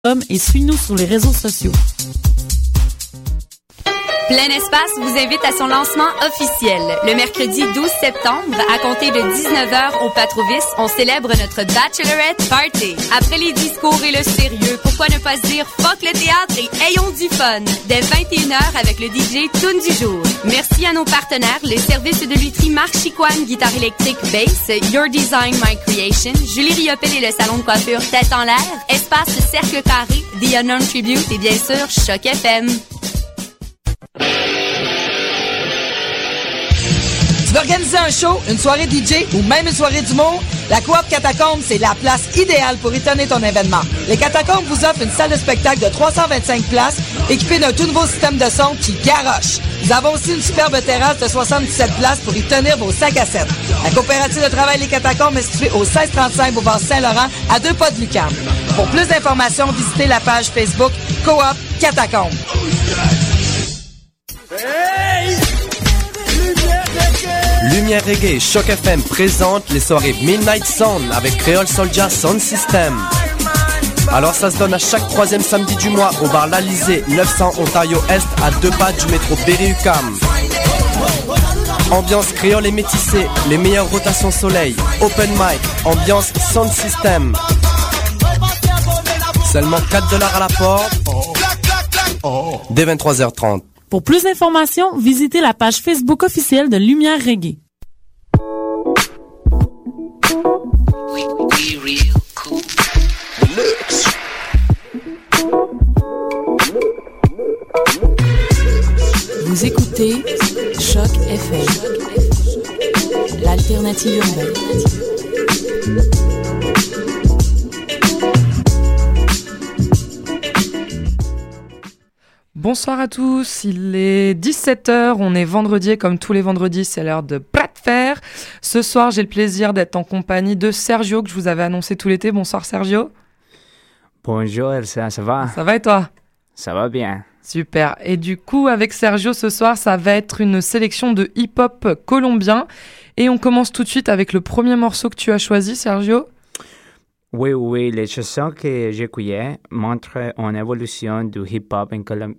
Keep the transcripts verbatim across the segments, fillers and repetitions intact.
Et suis-nous sur les réseaux sociaux. Plein Espace vous invite à son lancement officiel. Le mercredi douze septembre, à compter de dix-neuf heures au Patrovis, on célèbre notre Bachelorette Party. Après les discours et le sérieux, pourquoi ne pas se dire fuck le théâtre et ayons du fun? Dès vingt et une heures avec le D J Tune du jour. Merci à nos partenaires, les services de lutherie Marc Chicoine, guitare électrique bass, Your Design My Creation, Julie Riopel et le salon de coiffure Tête en l'air, Espace Cercle Carré, The Unknown Tribute et bien sûr Choc F M. Tu veux organiser un show, une soirée D J ou même une soirée d'humour? La Coop Catacombes, c'est la place idéale pour étonner ton événement. Les Catacombes vous offrent une salle de spectacle de trois cent vingt-cinq places équipée d'un tout nouveau système de son qui garoche. Nous avons aussi une superbe terrasse de soixante-dix-sept places pour y tenir vos cinq à sept. La coopérative de travail Les Catacombes est située au seize trente-cinq boulevard Saint-Laurent, à deux pas de l'U Q A M. Pour plus d'informations, visitez la page Facebook Coop Catacombes. Hey! Lumière Reggae, Choc F M présente les soirées Midnight Sound avec Creole Soldier Sound System. Alors ça se donne à chaque troisième samedi du mois au bar l'Alizé, neuf cents Ontario Est, à deux pas du métro Berry-U Q A M. Ambiance créole et métissée, les meilleures rotations soleil, open mic, ambiance sound system. Seulement quatre dollars à la porte, dès vingt-trois heures trente. Pour plus d'informations, visitez la page Facebook officielle de Lumière Reggae. Vous écoutez Choc F M, l'alternative urbaine. Bonsoir à tous, il est dix-sept heures, on est vendredi, comme tous les vendredis, c'est l'heure de plat de fer. Ce soir, j'ai le plaisir d'être en compagnie de Sergio, que je vous avais annoncé tout l'été. Bonsoir Sergio. Bonjour Elsa, ça va? Ça va et toi? Ça va bien. Super, et du coup, avec Sergio, ce soir, ça va être une sélection de hip-hop colombien. Et on commence tout de suite avec le premier morceau que tu as choisi, Sergio. Oui, oui, les chansons que j'écoutais montrent une évolution du hip-hop en Colombie.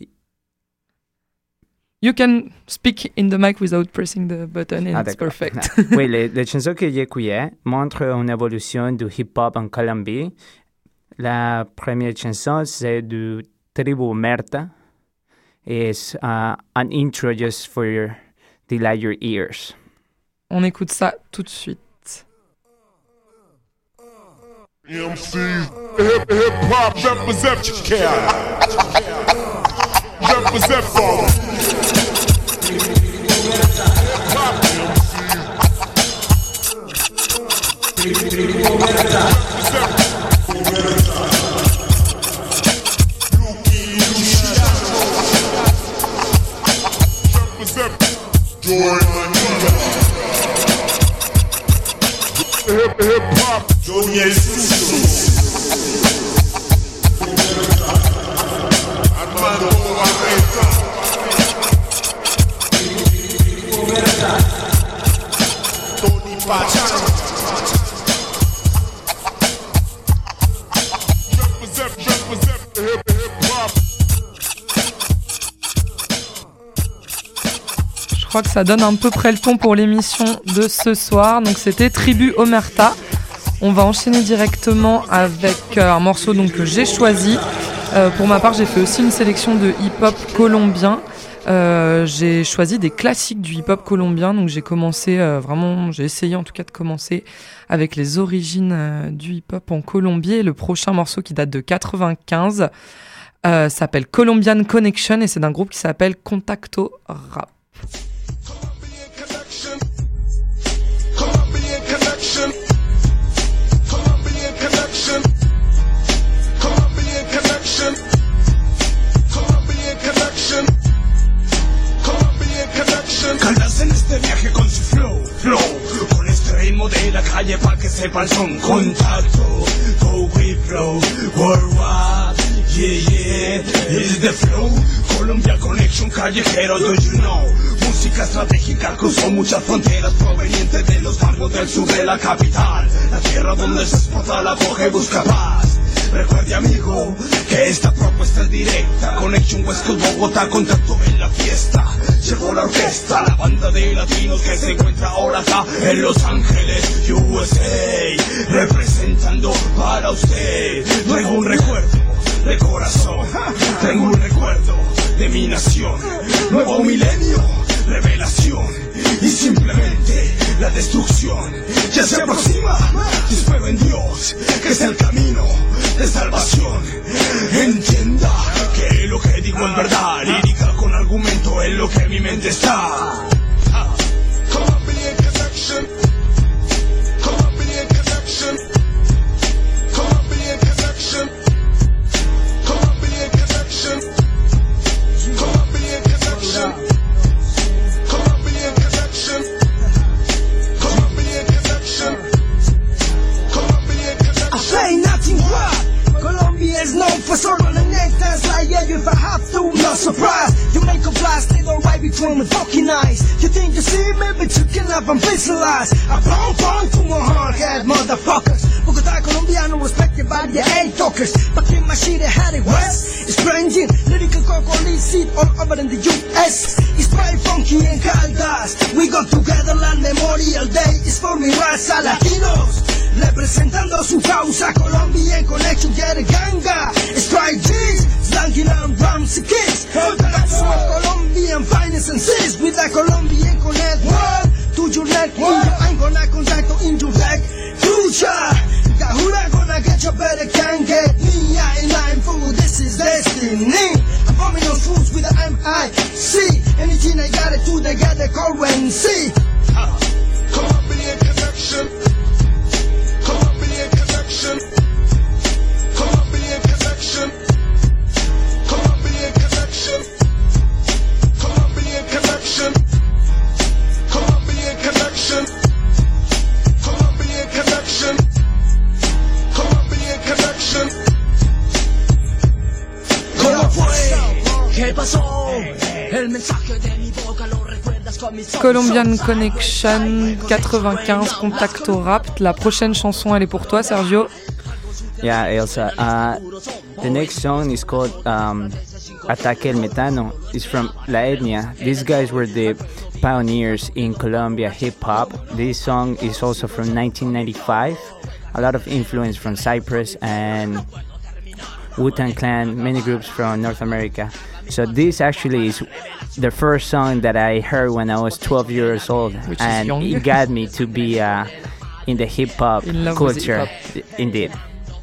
You can speak in the mic without pressing the button and ah, it's d'accord. perfect. Oui, les, les chansons que j'écoutais montrent une évolution du hip-hop en Colombie. La première chanson, c'est du Tribu Merta. It's uh, an intro just for your, delight your ears. On écoute ça tout de suite. M Cs, hip hip hop represent your care. Represent for them. Represent joy. Hip hip hop. Johnny Je crois que ça donne à peu près le ton pour l'émission de ce soir. Donc c'était Tribu Omerta. On va enchaîner directement avec euh, un morceau donc, que j'ai choisi. Euh, pour ma part, j'ai fait aussi une sélection de hip-hop colombien. Euh, j'ai choisi des classiques du hip-hop colombien. Donc j'ai commencé euh, vraiment, j'ai essayé en tout cas de commencer avec les origines euh, du hip-hop en Colombie. Et le prochain morceau qui date de quatre-vingt-quinze euh, s'appelle Colombian Connection et c'est d'un groupe qui s'appelle Contacto Rap. Calas en este viaje con su flow, flow, con este ritmo de la calle pa' que sepa el son. Contacto, go we flow, worldwide, yeah yeah, is the flow. Colombia Connection, callejero, do you know? Música estratégica cruzó muchas fronteras provenientes de los campos del sur de la capital. La tierra donde se explota la coge busca paz. Recuerde amigo, que esta propuesta es directa. Connection West Coast Bogotá, contacto en la fiesta. Llegó la orquesta, la banda de latinos que se encuentra ahora acá en Los Ángeles, U S A, representando para usted. Traigo un recuerdo de corazón, tengo un recuerdo de mi nación. Nuevo milenio, revelación y simplemente la destrucción ya se aproxima. Yo espero en Dios que es el camino de salvación. Entienda que lo que digo es verdad, lírica con argumento es lo que en mi mente está. Colombian Connection, Colombian Connection, Colombian Connection, Colombian Connection, Colombian Connection, Colombian Connection, Colombian Connection, Colombian Connection. I say nothing wrong. Colombia is known for solo the nectars like yeah, if I have to, no surprise. You make a blast, they don't right between the fucking eyes. You think you see me, but you can have them visualized. I bomb bomb to my hard head motherfuckers. Bogotá, Colombiano, respected by the eight talkers. But in my shit, I had it west. It's ranging, lyrical cocoa seed all over in the U S. It's very funky and caldas. We got together land Memorial Day. It's for mi raza latinos. Representando su causa, Colombian Connection, get a ganga. Strike G's, slanging and Ramsey Kids. That's what Colombian finest and sees. With the Colombian Connect one to your neck. I'm gonna contact in your deck. Future, Gahura gonna get you better, can't get me. I ain't lying fool, this is destiny. I'm forming those fools with the M I C. Anything I got it to, they got the currency. uh, Colombian Connection, Colombian Connection, Colombian Connection, Colombian Connection, Colombian Connection, Colombian Connection, Colombian Connection, Colombian Connection. ¿Cómo fue? ¿Qué pasó? El mensaje de mi boca lo recuerdas con mis ojos. Colombian Connection quatre-vingt-quinze, Contacto Rap. La prochaine chanson, elle est pour toi, Sergio. Yeah, Elsa. Uh, the next song is called um, Ataque el Metano. It's from La Etnia. These guys were the pioneers in Colombia hip hop. This song is also from nineteen ninety-five. A lot of influence from Cyprus and Wu-Tang Clan, many groups from North America. So this actually is the first song that I heard when I was twelve years old, which and is young. It got me to be uh, in the hip hop culture. Hip-hop. Indeed.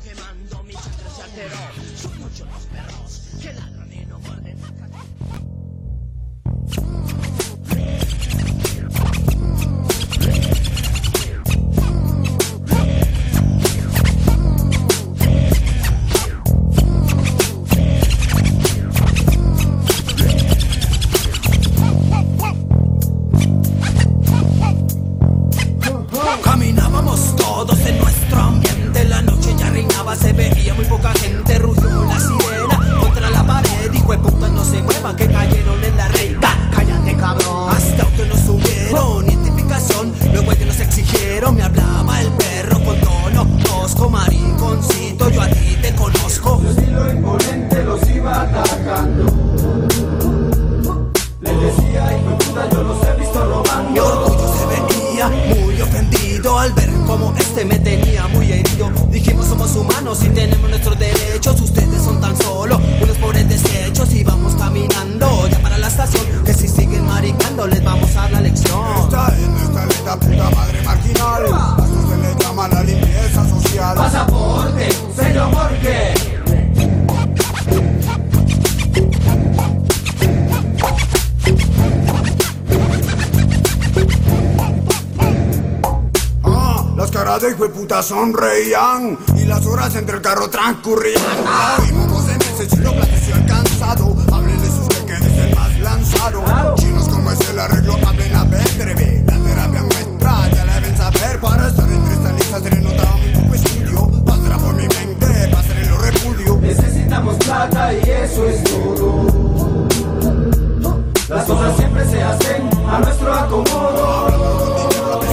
Caminábamos todos en nuestro ambiente, la noche ya reinaba, se veía muy poca gente, rugió la sirena contra la pared, hijo de puta no se muevan que cayeron en la reina. Cállate cabrón, hasta auto nos subieron, identificación, luego ellos nos exigieron, me hablaba el perro con tono tosco, mariconcito, yo a ti te conozco. Su estilo imponente los iba atacando, les decía hijo de puta yo los he visto robando. Mi orgullo se veía muy ofendido al ver cómo este me tenía muy herido. Dijimos somos humanos y tenemos nuestros derechos, ustedes son tan solo unos pobres desechos. Y vamos caminando ya para la estación, que si siguen maricando les vamos a dar la lección. Esta es nuestra neta puta madre marginal, a eso se le llama la limpieza social. Pasaporte, señor Jorge. Las caras de hijo de puta sonreían y las horas entre el carro transcurrían. Hoy vamos en ese chino platecio alcanzado, háblenle sus que es el más lanzado. Chinos como es el arreglo, hablen a breve. La terapia nuestra ya la deben saber. Para estar en cristaliza se le notaba muy poco estudio. Pasará por mi mente, pasaré lo repudio. Necesitamos plata y eso es todo. Las cosas siempre se hacen a nuestro acomodo.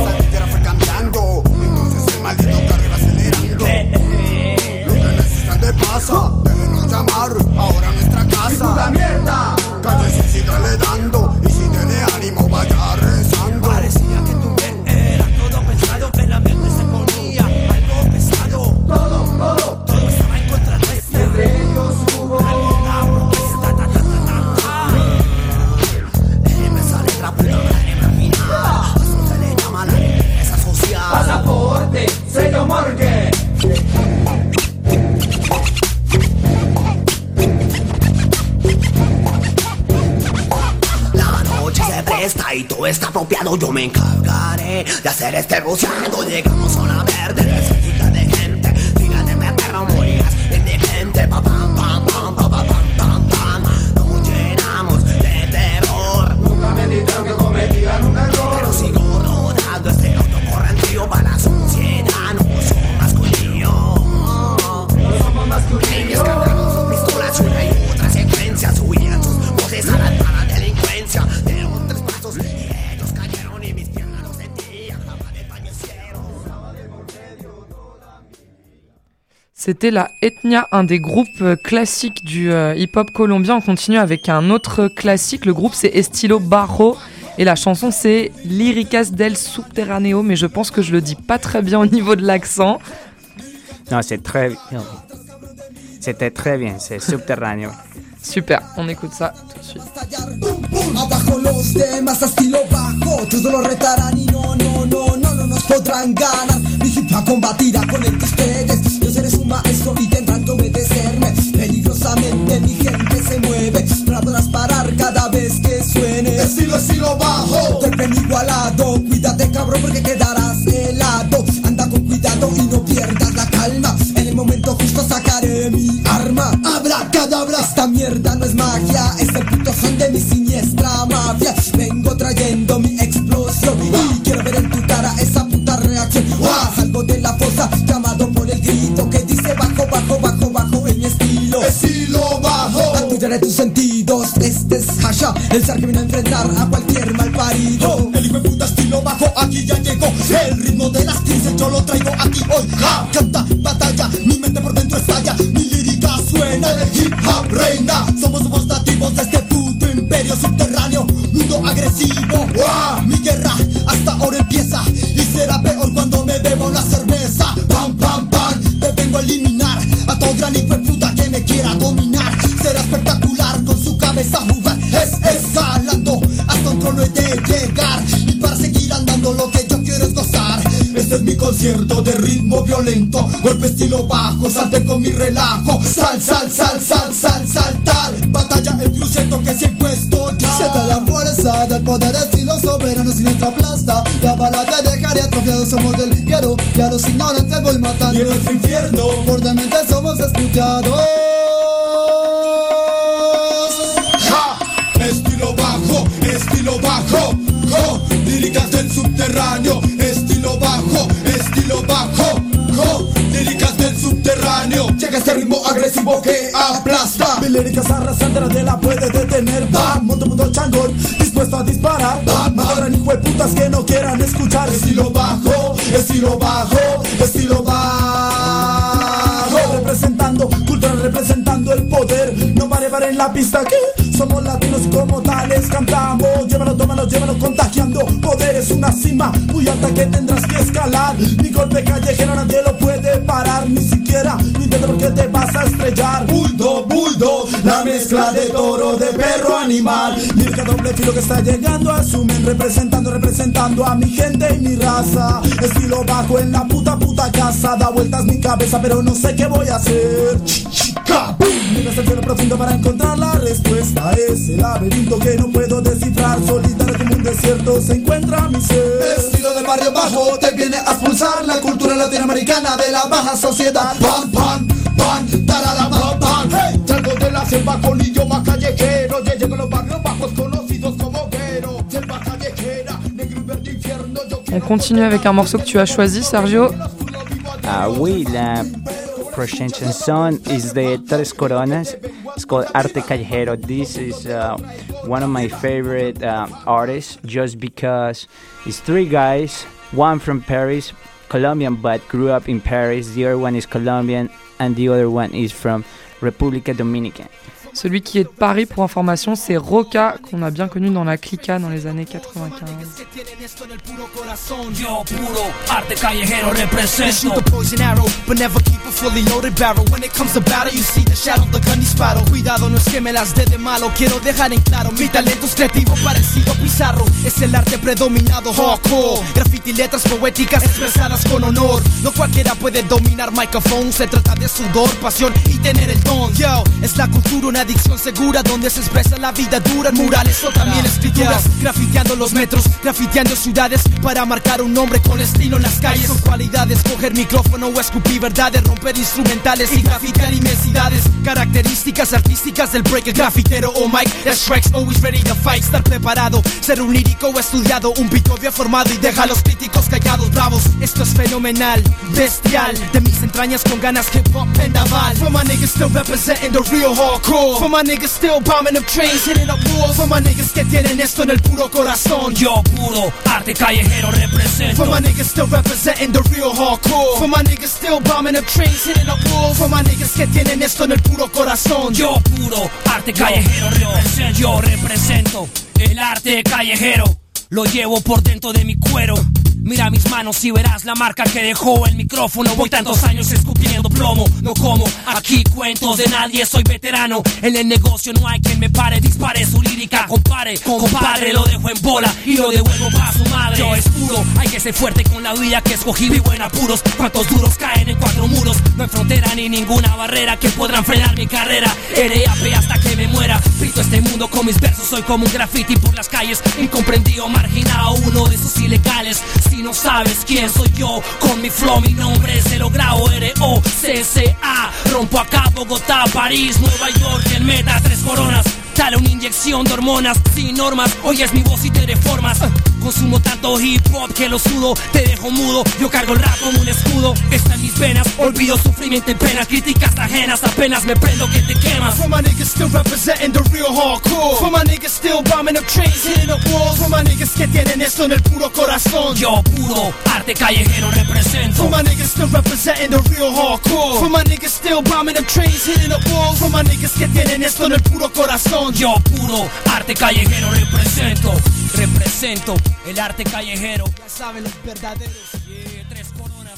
Maldito carro iba acelerando. Lo que necesitan de llamar ahora nuestra casa. ¡Puta mierda! Cállese, sígale dando. Y si tiene ánimo, vaya rezando. Parecía que tu bien era todo pensado. El ambiente se ponía algo pesado. Todo, todo, todo estaba en contra nuestra. Entre ellos hubo alguna protesta. Ta, ta, ta, ta, ta. Eh, me sale la puta madre marginal. Eso se le llama la limpieza social. Pasaporte, sello morgue. Y todo está apropiado, yo me encargaré de hacer este buceado. Llegamos a una verde, necesita de gente. Fíjate, me perro, morirás indigente. Pa, pam, pam, pam, pa, pam, pam, pam. Nos llenamos de terror. Nunca me dijeron que cometían un error. Pero sigo rodando este autocorrentivo para la sociedad. No somos masculinos. No somos masculinos. Ellos cargaron sus pistolas, una y otra secuencia. Subían sus voces a la alta delincuencia. C'était la Ethnia, un des groupes classiques du euh, hip-hop colombien. On continue avec un autre classique. Le groupe, c'est Estilo Bajo. Et la chanson, c'est Líricas del Subterráneo. Mais je pense que je le dis pas très bien au niveau de l'accent. Non, c'est très bien. C'était très bien, c'est Subterráneo. Super, on écoute ça tout de suite. Abajo los demás a estilo bajo, todos los retarán y no, no, no, no, no nos podrán ganar. Mi hip hop combatirá con el de ustedes. Yo seré su maestro y tendrán que obedecerme. Peligrosamente mi gente se mueve, no la podrás parar cada vez que suene. Estilo, estilo bajo, te ven igualado. Cuídate cabrón porque quedarás helado. Anda con cuidado y no pierdas la calma. En el momento justo sacaré mi arma. Abracadabra, esta mierda no es magia, es el puto son de mi siniestra mafia. Vengo trayendo mi explosión y quiero ver en tu cara esa puta reacción. ¡Wow! Salgo de la fosa llamado por el grito que dice bajo, bajo, bajo, bajo en mi estilo. Estilo bajo. Atullaré tus sentidos, este es Hasha, el ser que viene a enfrentar a cualquier mal parido. El hijo de puta estilo bajo aquí ya llegó. El ritmo de las quince yo lo traigo aquí hoy. Ja, canta, batalla, mi mente por dentro estalla. Mi lírica suena, el hip hop reina. Somos demostrativos de este puto imperio subterráneo, mundo agresivo. ¡Wow! Mi guerra hasta ahora empieza y será peor cuando me bebo la cerveza. Pam, pam, pam, te vengo a eliminar a todo gran hijo de puta que me quiera dominar. Será espectacular con su cabeza jugar. Es escalando hasta un trono he de llegar. Y para seguir andando lo que yo quiero es gozar. Este es mi concierto de ritmo violento, golpe estilo bajo, salte con mi relajo. Sal, sal, sal, sal, sal, saltar. Batalla el crucero que se ha impuesto ya. Sienta la fuerza del poder estilo soberano sin nuestra plasta. La balada dejaría atrofiados, somos del guero. Y a los ignorantes voy matando. Y en este infierno por demente somos escuchados. Ja, estilo bajo, estilo bajo. Jo, líricas del subterráneo. Estilo bajo, estilo bajo. Jo, líricas del subterráneo. Llega este ritmo agresivo que aplasta. Mi líricas arrasando, nadie la puede detener. Bam, monto mundo changón, dispuesto a disparar. Bam, habrán hijo de putas que no quieran escuchar. Estilo bajo, estilo bajo, estilo bajo. Representando, cultura representando el poder. No pare, pare en la pista que somos latinos como tales. Cantamos, llévalo, tómalo, llévalo, contagiando. Poder es una cima muy alta que tendrás que escalar. Mi golpe callejero nadie lo puede parar. Ni siquiera lo intento porque te vas a estrellar. Bulldog, bulldog, la mezcla de toro, de perro, animal. Lírica doble filo que está llegando a sumen. Representando, representando a mi gente y mi raza. Estilo bajo en la puta puta casa. Da vueltas mi cabeza pero no sé qué voy a hacer. Miras el cielo profundo para encontrar la respuesta. Es el laberinto que no puedo descifrar. Solitario como un desierto se encuentra mi ser. Estilo de barrio bajo te viene a expulsar la cultura latinoamericana de la baja sociedad. Pan, pan, pan, tarara, pan, pan. Hey, traigo de la selva con idioma callejero. Llegué con los barrios bajos conocidos como guero. Selva callejera, negro y verde infierno. On continue avec un morceau que tu as choisi, Sergio. Ah oui, la prochaine chanson is the Tres Coronas. It's called Arte Callejero. This is uh, one of my favorite uh, artists just because it's three guys, one from Paris, Colombian, but grew up in Paris. The other one is Colombian and the other one is from République dominicaine. Celui qui est de Paris, pour information, c'est Roca, qu'on a bien connu dans la Clica dans les années quatre-vingt-quinze. Yo puro arte callejero represento. Shoot the poison arrow, but never keep a fully loaded barrel. When it comes to battle, you see the shadow, the gun disparo. Cuidado, no es que me las dé de malo. Quiero dejar en claro, mi talento es creativo, parecido a Pizarro. Es el arte predominado, hardcore. Graffiti, letras poéticas expresadas con honor. No cualquiera puede dominar microphone. Se trata de sudor, pasión y tener el don. Yo, es la cultura, una adicción segura donde se expresa la vida dura en murales o también escrituras. Grafiteando los metros, grafiteando ciudades para marcar un nombre con estilo en las calles. Son cualidades, coger micrófono o escupir verdades, romper instrumentales y grafitear inmensidades. Características artísticas del break, el grafitero o Mike. The strikes always ready to fight, estar preparado, ser un lírico o estudiado, un pito bien formado y deja a los críticos callados, bravos. Esto es fenomenal, bestial, de mis entrañas con ganas que pop vendaval. For my niggas still representing the real hardcore. For my niggas still bombing up trains, hitting up walls. For my niggas que tienen esto en el puro corazón. Yo puro arte callejero represento. For my niggas still representing the real hardcore. For my niggas still bombing up trains, hitting up walls. For my niggas que tienen esto en el puro corazón. Yo puro arte callejero represento. Yo represento el arte callejero. Lo llevo por dentro de mi cuero. Mira mis manos y verás la marca que dejó el micrófono. Voy tantos años escupiendo plomo. No como aquí cuentos de nadie, soy veterano. En el negocio no hay quien me pare. Dispare su lírica, compare, compadre. Lo dejo en bola y lo devuelvo para su madre. Yo es puro, hay que ser fuerte con la vida que escogí. Vivo en apuros, cuántos duros caen en cuatro muros. No hay frontera ni ninguna barrera que podrán frenar mi carrera. R A P hasta que me muera. Frito este mundo con mis versos, soy como un graffiti por las calles. Incomprendido, marginado, uno de esos ilegales. Si no sabes quién soy yo, con mi flow mi nombre es el grado R O C C A. Rompo acá Bogotá, París, Nueva York, el meta, tres coronas. Dale una inyección de hormonas, sin normas, oyes mi voz y te deformas. uh, Consumo tanto hip hop que lo sudo, te dejo mudo. Yo cargo el rap como un escudo, está en mis venas. Olvido sufrimiento y pena, críticas ajenas, apenas me prendo que te quemas. For my niggas still representing the real hardcore. For my niggas still bombing up trains, hitting up walls. For my niggas que tienen esto en el puro corazón. Yo puro arte callejero represento. For my niggas still representing the real hardcore. For my niggas still bombing up trains, hitting up walls. For my niggas que tienen esto en el puro corazón. Yo puro arte callejero represento. Represento el arte callejero. Ya saben los verdaderos. Yeah, tres coronas.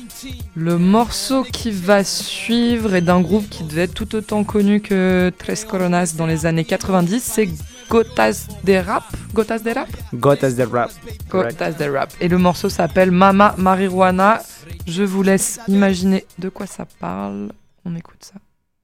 Le morceau qui va suivre est d'un groupe qui devait être tout autant connu que Tres Coronas dans les années quatre-vingt-dix, c'est Gotas de Rap. Gotas de Rap Gotas de Rap. Gotas de Rap. Et le morceau s'appelle Mama Marijuana. Je vous laisse imaginer de quoi ça parle. On écoute ça.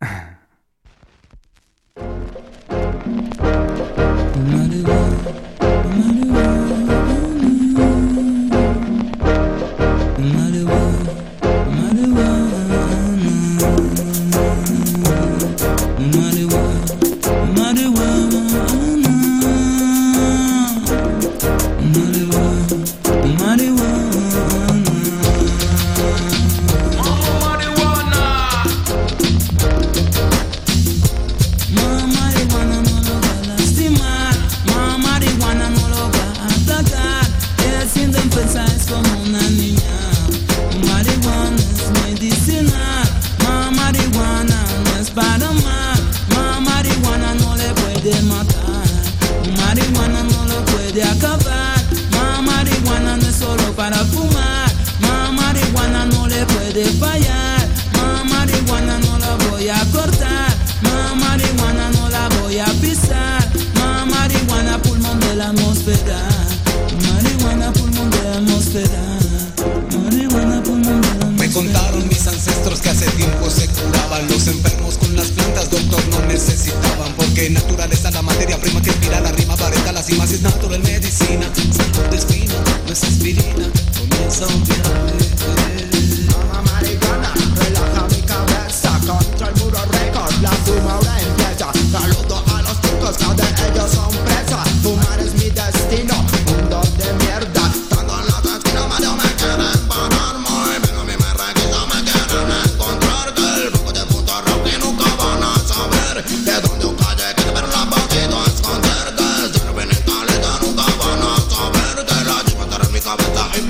Me contaron mis ancestros que hace tiempo se curaban los enfermos con las plantas, doctor no necesitaban, porque naturaleza la materia prima que inspira la rima, vareta la cima, si es natural medicina, salud es fina, no es aspirina, comienza un viaje. Mama marihuana, relaja mi cabeza, contra el muro récord, la fuma ahora empieza, saludo a los chicos, cada de ellos son presa, fumar es mi destino, mundo de mierda, tanto en la esquina medio me quieren parar muy, pero a mí me requisa, me quieren encontrar, que el poco de puto rock y nunca van a saber, de donde un calle que pero la poquito esconderte, si no vienen caleta nunca van a saber, de la chiva estar en mi cabeza y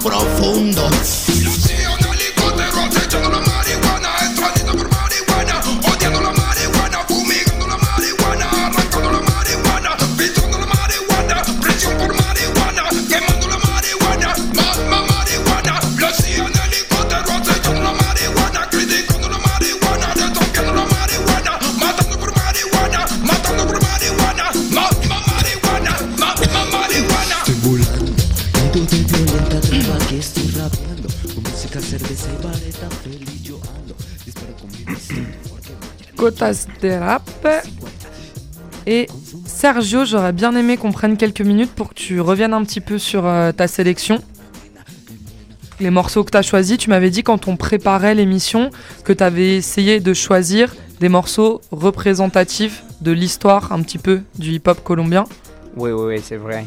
profundo. Yo hacía un helicóptero acechando la marihuana, extradiendo por marihuana, odiando la marihuana, fumigando la marihuana, arrancando la marihuana, pintando la marihuana, presión por marihuana, quemando la marihuana, más, más marihuana. Lo hacía un helicóptero acechando la marihuana, criticando la marihuana, destruyendo la marihuana, matando por marihuana, matando por marihuana, más, más marihuana, más, más marihuana. Estoy volando, dentro de violenta traba que estoy rapeando, con música, cerveza y vareta, feliz yo ando, disparo con mi pistola. Gotas de rap. Et Sergio, j'aurais bien aimé qu'on prenne quelques minutes pour que tu reviennes un petit peu sur euh, ta sélection. Les morceaux que tu as choisis, tu m'avais dit quand on préparait l'émission que tu avais essayé de choisir des morceaux représentatifs de l'histoire un petit peu du hip-hop colombien. Oui, oui, oui, c'est vrai.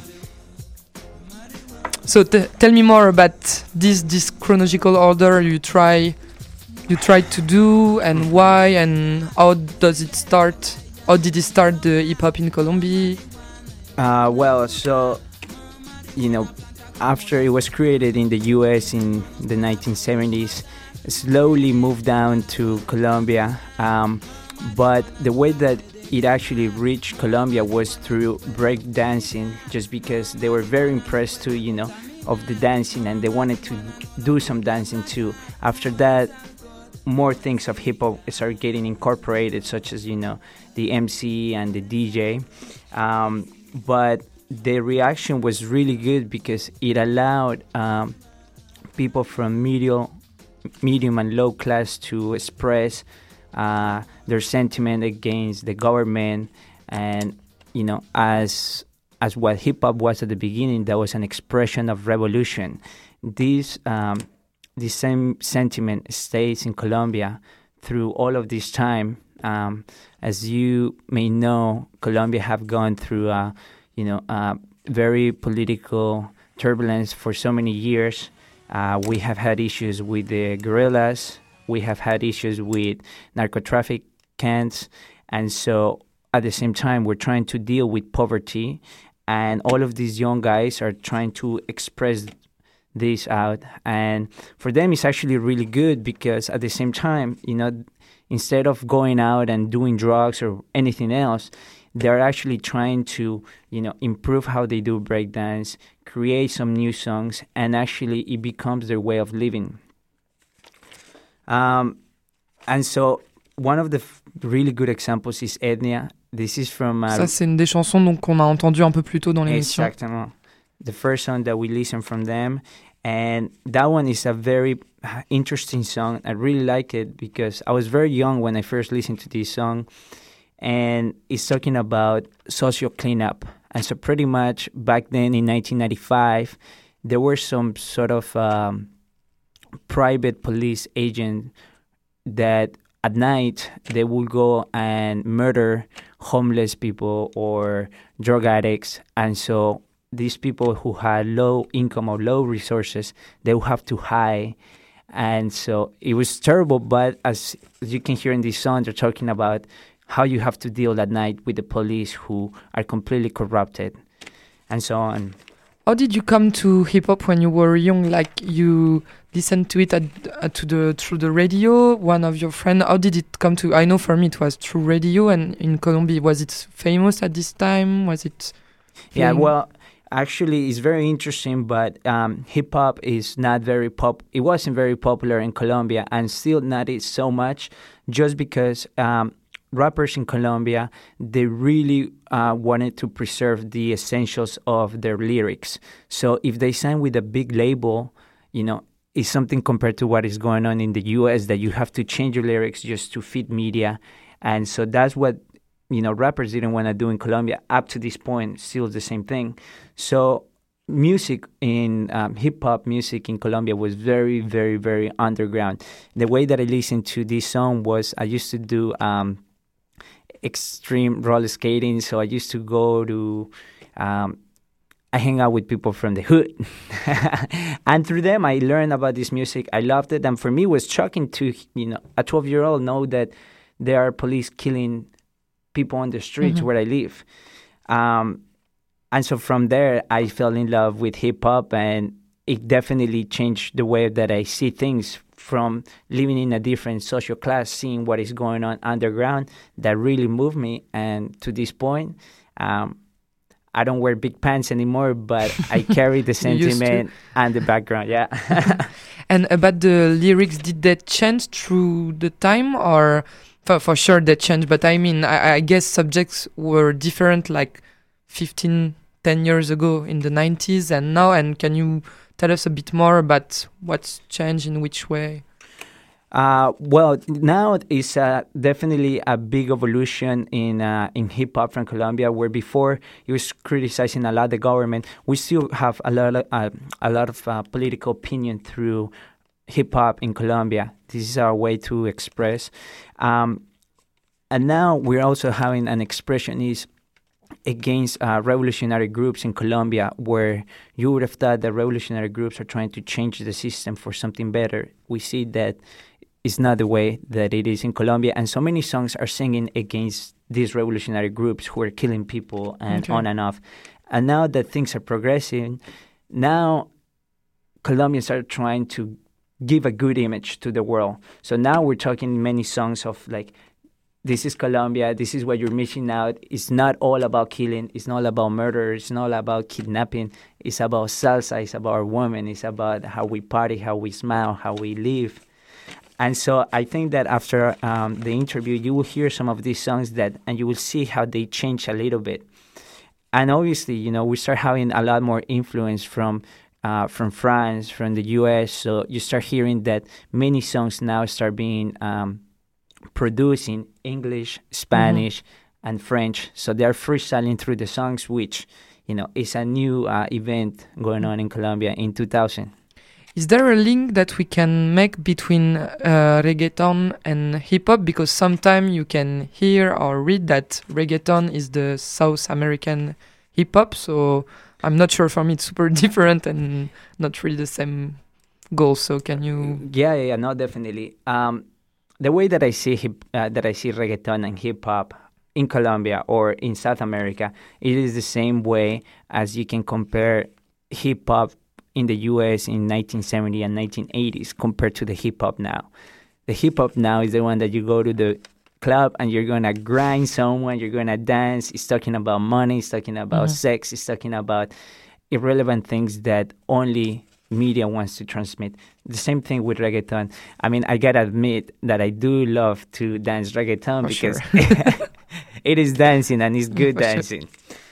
So t- tell me more about this this chronological order you try you tried to do, and why, and how does it start? How did it start the hip hop in Colombia? Uh, well, so, you know, after it was created in the U S in the nineteen seventies, it slowly moved down to Colombia. Um, but the way that it actually reached Colombia was through break dancing, just because they were very impressed to, you know, of the dancing, and they wanted to do some dancing too. After that, more things of hip hop started getting incorporated, such as, you know, the M C and the D J. Um, but the reaction was really good because it allowed um, people from medium, medium and low class to express uh, their sentiment against the government. And, you know, as as what hip hop was at the beginning, that was an expression of revolution. This um, the same sentiment stays in Colombia through all of this time. Um, as you may know, Colombia have gone through, uh, you know, uh, very political turbulence for so many years. Uh, we have had issues with the guerrillas. We have had issues with narcotraficants. And so at the same time, we're trying to deal with poverty. And all of these young guys are trying to express this out. And for them, it's actually really good because at the same time, you know, instead of going out and doing drugs or anything else, they're actually trying to, you know, improve how they do breakdance, create some new songs, and actually it becomes their way of living. Um, and so one of the f- really good examples is Etnia. This is from... Uh, Ça, c'est une des chansons donc, qu'on a entendu un peu plus tôt dans l'émission. Exactement. The first song that we listened from them. And that one is a very interesting song. I really like it because I was very young when I first listened to this song. And it's talking about social cleanup. And so pretty much back then in nineteen ninety-five, there were some sort of um, private police agent that at night they would go and murder homeless people or drug addicts. And so these people who had low income or low resources, they would have to hide. And so it was terrible, but as you can hear in this song, they're talking about how you have to deal at night with the police who are completely corrupted, and so on. How did you come to hip hop when you were young? Like you listened to it at, at to the through the radio. One of your friends. How did it come to? I know for me it was through radio. And in Colombia, was it famous at this time? Was it? Yeah, well, actually, it's very interesting. But um, hip hop is not very pop. It wasn't very popular in Colombia, and still not is so much, just because. Um, Rappers in Colombia, they really uh, wanted to preserve the essentials of their lyrics. So if they sign with a big label, you know, it's something compared to what is going on in the U S that you have to change your lyrics just to fit media. And so that's what, you know, rappers didn't want to do in Colombia. Up to this point, still the same thing. So music in um, hip-hop music in Colombia was very, very, very underground. The way that I listened to this song was I used to do... Um, extreme roller skating, so I used to go to um, I hang out with people from the hood and through them I learned about this music. I loved it, and for me it was shocking to, you know, a twelve year old know that there are police killing people on the streets mm-hmm. where I live, um, and so from there I fell in love with hip-hop, and it definitely changed the way that I see things from living in a different social class, seeing what is going on underground. That really moved me. And to this point, um, I don't wear big pants anymore, but I carry the sentiment and the background, yeah. And about the lyrics, did they change through the time? Or for, for sure they changed, but I mean, I, I guess subjects were different like fifteen, ten years ago in the nineties and now. And can you tell us a bit more about what's changed in which way? Uh, well, now it's uh, definitely a big evolution in uh, in hip hop from Colombia. Where before it was criticizing a lot the government, we still have a lot of, uh, a lot of uh, political opinion through hip hop in Colombia. This is our way to express, um, and now we're also having an expressionist against uh, revolutionary groups in Colombia, where you would have thought that revolutionary groups are trying to change the system for something better. We see that it's not the way that it is in Colombia, and so many songs are singing against these revolutionary groups who are killing people and okay. on and off. And now that things are progressing, now Colombians are trying to give a good image to the world. So now we're talking many songs of like, this is Colombia, this is what you're missing out. It's not all about killing, it's not about murder, it's not about kidnapping. It's about salsa, it's about women, it's about how we party, how we smile, how we live. And so I think that after um, the interview, you will hear some of these songs that, and you will see how they change a little bit. And obviously, you know, we start having a lot more influence from uh, from France, from the U S. So you start hearing that many songs now start being um, produced in English, Spanish, mm-hmm. and French. So they're freestyling through the songs, which, you know, is a new uh, event going on in Colombia in two thousand. Is there a link that we can make between uh, reggaeton and hip-hop? Because sometimes you can hear or read that reggaeton is the South American hip-hop. So I'm not sure, for me it's super different and not really the same goal. So can you... Yeah, yeah, yeah, no, definitely. Um, the way that I see hip, uh, that I see reggaeton and hip-hop in Colombia or in South America, it is the same way as you can compare hip-hop in the U S in nineteen seventy and nineteen eighties compared to the hip-hop now. The hip-hop now is the one that you go to the club and you're going to grind someone, you're going to dance. It's talking about money, it's talking about mm-hmm. sex, it's talking about irrelevant things that only media wants to transmit. The same thing with reggaeton. I mean, I got to admit that I do love to dance reggaeton For because sure. it is dancing and it's good For dancing. Sure.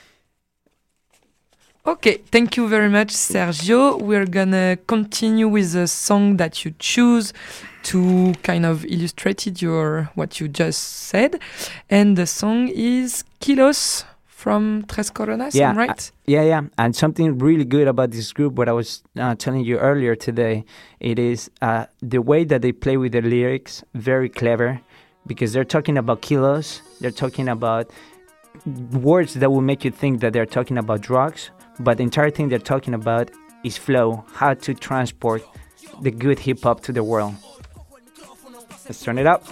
Okay, thank you very much, Sergio. We're gonna continue with a song that you choose to kind of illustrate your what you just said, and the song is Kilos from Tres Coronas. Yeah, I'm right? Uh, yeah, yeah. And something really good about this group, what I was uh, telling you earlier today, it is uh, the way that they play with the lyrics, very clever, because they're talking about kilos, they're talking about words that will make you think that they're talking about drugs. But the entire thing they're talking about is flow, how to transport the good hip-hop to the world. Let's turn it up.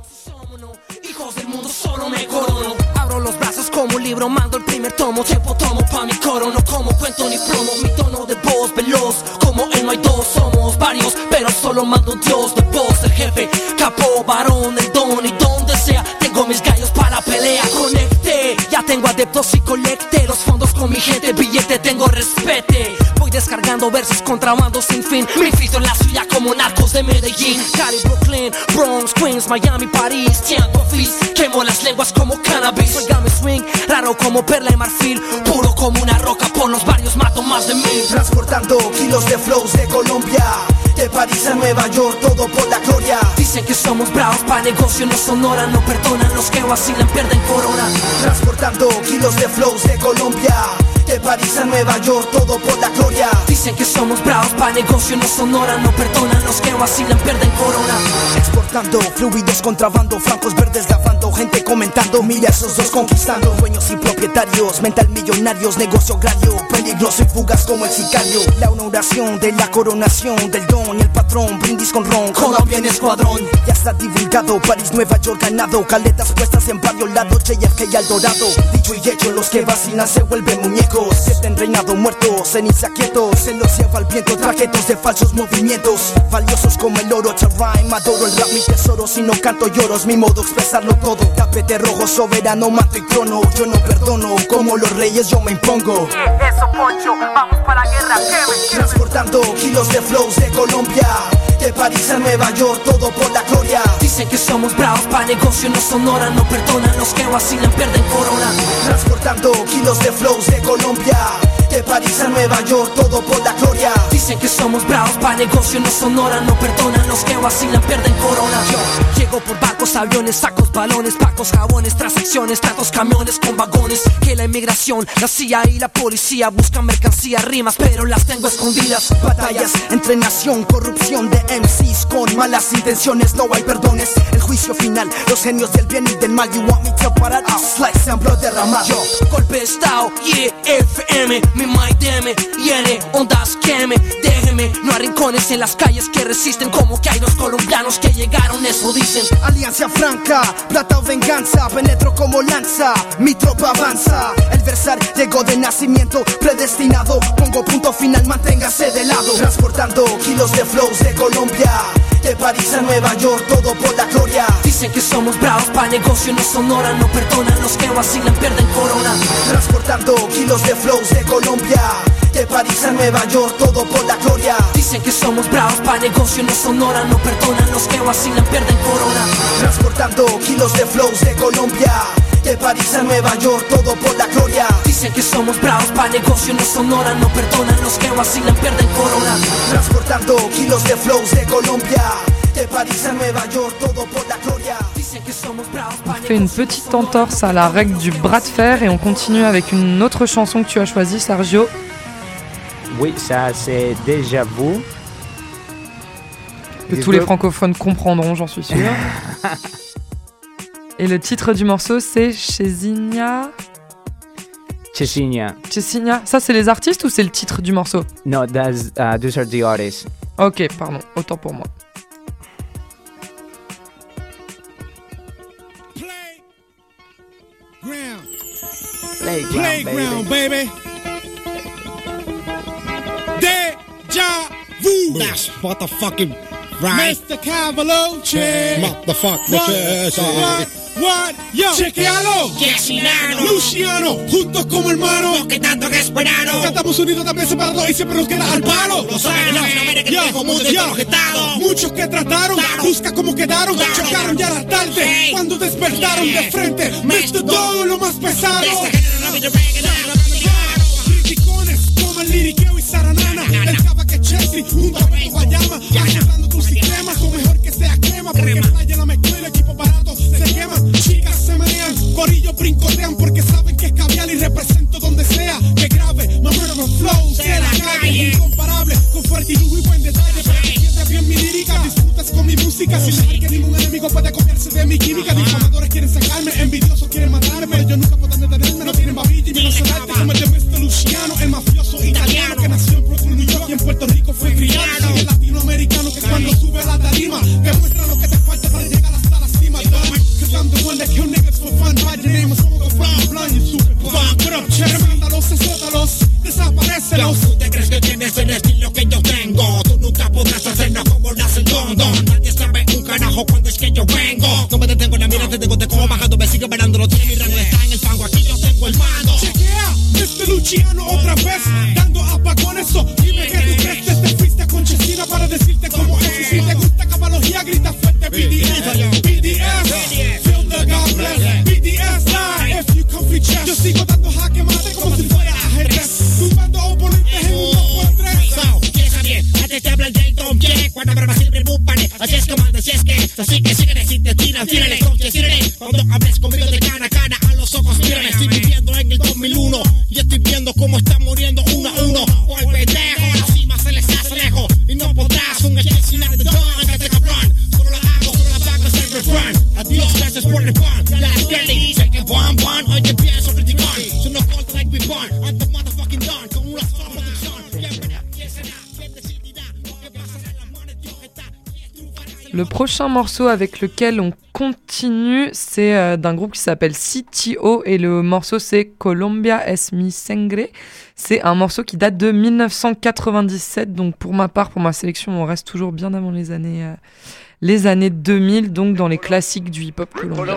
Abro los brazos como un libro, mando el primer tomo. Tiempo tomo pa' mi coro, no como cuento ni promo. Mi tono de voz veloz, como él no hay dos. Somos varios, pero solo mando Dios de voz. El jefe, capo, varón, el don y donde sea. Tengo mis gallos para la pelea, conecté. Ya tengo adeptos y colecté los fondos con mi gente. Billete, tengo respete. Voy descargando versos, contrabando sin fin. Me infiltro en la suya como narcos de Medellín. Cali, Brooklyn, Bronx, Queens, Miami, París. Tiango, Fizz, quemo las lenguas como cannabis. Oigame swing, raro como perla y marfil. Puro como una roca, por los barrios mato más de mil. Transportando kilos de flows de Colombia, de París a Nueva York, todo por la gloria. Dicen que somos bravos pa' negocio, no sonoran, no perdonan. Los que vacilan pierden corona. Transportando kilos de flows de Colombia, de París a Nueva York, todo por la gloria. Dicen que somos bravos pa' negocio, no sonoran, no perdonan. Los que vacilan pierden corona. Exportando fluidos, contrabando, francos verdes lavando, gente comentando, mira esos dos conquistando. Dueños y propietarios, mental millonarios, negocio agrario, peligroso y fugaz como el sicario. La inauguración de la coronación del don y el patrón, brindis con ron, Colombia en escuadrón. Ya está divulgado, París, Nueva York ganado, caletas puestas en varios lados, J F K y Aldorado. Dicho y hecho, los que vacilan se vuelven muñecos. Sienten reinado muerto, ceniza quieto, se los lleva el viento, trajetos de falsos movimientos, valiosos como el oro, to rhyme, adoro el rap, mi tesoro, si no canto lloro, es mi modo de expresarlo todo, tapete rojo, soberano, mato y trono, yo no perdono, como los reyes yo me impongo. Eso, Poncho, vamos para la guerra, que transportando kilos de flows de Colombia, de París a Nueva York, todo por la gloria. Dicen que somos bravos pa' negocio, no sonora, no perdonan los que vacilan, pierden corona. Transportando kilos de flows de Colombia, de París a Nueva York, todo por la gloria. Dicen que somos bravos pa' negocio, no sonora, no perdonan los que vacilan, pierden corona. Yo llego por barcos, aviones, sacos, balones, pacos, jabones, transacciones, tratos, camiones con vagones. Que la inmigración, la C I A y la policía buscan mercancía, rimas, pero las tengo escondidas. Batallas entre nación, corrupción de M Cs con malas intenciones, no hay perdones. El juicio final, los genios del bien y del mal. You want me to parar? I'll slice and blood derramado. Yo, golpe de estado, yeah, F M, mi mind deme, hiere, ondas queme, déjeme. No hay rincones en las calles que resisten, como que hay dos colombianos que llegaron, eso dicen. Alianza franca, plata o venganza, penetro como lanza, mi tropa avanza. El versar llegó de nacimiento, predestinado, pongo punto final, manténgase de lado. Transportando kilos de flows de Colombia, de París a Nueva York, todo por la gloria. Dicen que somos bravos pa' negocio, no sonora, no perdonan los que vacilan, pierden corona. Transportando kilos de flows de Colombia, de París a Nueva York, todo por la gloria. Dicen que somos bravos pa' negocio, no sonora, no perdonan los que vacilan, pierden corona. Transportando kilos de flows de Colombia, de París a Nueva York, todo por la gloria. Dicen que somos bravos pa' negocio, no sonora, no perdonan los que vacilan, pierden corona. Transportando kilos de flows de Colombia, de Paris à Nueva York, todo por la gloria. On fait une petite entorse à la règle du bras de fer et on continue avec une autre chanson que tu as choisie, Sergio. Oui, ça c'est Déjà Vu. Que tous les francophones comprendront, j'en suis sûr. Et le titre du morceau, c'est Chesinha. Chesinha. Chesinha. Ça, c'est les artistes ou c'est le titre du morceau? No, that's, uh, those are the artists. Ok, pardon, autant pour moi. Playground, Playground baby. Deja Vu. That's motherfucking right. Mister Cavaloche. Motherfucker. What, what, yo. Chequealo. Chequealo. Luciano, juntos como hermanos. Lo que tanto que esperaron. Cantamos unidos también separados y siempre nos queda al palo. Lo saben, Latinoamérica, el viejo mundo y todos los estados. Muchos que trataron, busca cómo quedaron. Claro. Chocaron ya la tarde. Hey. Cuando despertaron Yeah. de frente. Mezcló todo lo más pesado. De ese género, no vi de reggae, no, no, no, no. Criticones como el liriqueo y Saranana. El cava que Chelsea, junto a Beto Guayama. Asustando tu sistema, o mejor que sea crema. Porque playa la mezcla y el equipo barato se quema. Chicas se menean, corillos brincotean. Porque saben que es caviar y represento donde sea. Que grave, my murder flow de la calle. Incomparable, con fuerte y lujo y buen detalle. Para que entiendas bien mi lírica, disfrutas con mi música. Sin dejar que ningún enemigo pueda copiarse de mi química. Difamadores quieren sacarme, envidiosos quieren matarme. Yo nunca podrán detenerme, no tienen babilla y menos arte como el de mister Luciano, el mafioso italiano que nació en Brooklyn, New York y en Puerto Rico fue criado. Y el latinoamericano que cuando sube a la tarima demuestra lo que te falta para llegar hasta la cima. Cause I'm the one that kill niggas for fun. By the name of smoke a fun, blind you super fun. What up, check? Mándalos, exótalos, desaparécelos. ¿Tú te crees que tienes el estilo que yo tengo? Tú nunca podrás hacerlo como lo hace el London. Nadie sabe un carajo cuando es que yo vengo. No me detengo en la mira, te tengo, te como bajando, me sigue esperando, no tiene mi rango, está en el fango, aquí yo tengo el mando. Chequea, mister Luciano otra vez, dando apagones. So, dime que tú crees que te fuiste con Chesina para decirte cómo es. Y si te gusta cabalogía, grita fuerte B D S, B D S, feel the God bless, B D S live, if you come free chest. Yo sigo dando jaque mate como si fuera ajedrez, tumbando oponentes en un dos por tres. So, piensa bien, antes te habla el del Tom J, cuando me va a servir el bupane, así es como andas, así es que, así que síguele, si te tiran, tírale, coche, tírale, cuando hables conmigo de cara a cara, a los ojos, mírame, estoy viviendo en el dos mil uno, y estoy viendo cómo están muriendo uno a uno, por pendejo, la cima se les hace lejos, y no podrás un asesinato de Don, que te cabrón, solo la hago, solo la pago, es el refrán, adiós, gracias por el pan, la Kelly, sé que one, one, hoy te empiezo a criticar, yo no corto like we born, I'm the motherfucking Don, con una sola producción, ¿quién verá, quién será, quién decidirá, lo que pasará en las manos, Dios está, quién triunfará, Le prochain morceau avec lequel on continue, c'est euh, d'un groupe qui s'appelle C T O et le morceau c'est Colombia es mi sangre. C'est un morceau qui date de dix-neuf cent quatre-vingt-dix-sept, donc pour ma part, pour ma sélection, on reste toujours bien avant les années, euh, les années deux mille, donc dans les classiques du hip-hop colombien.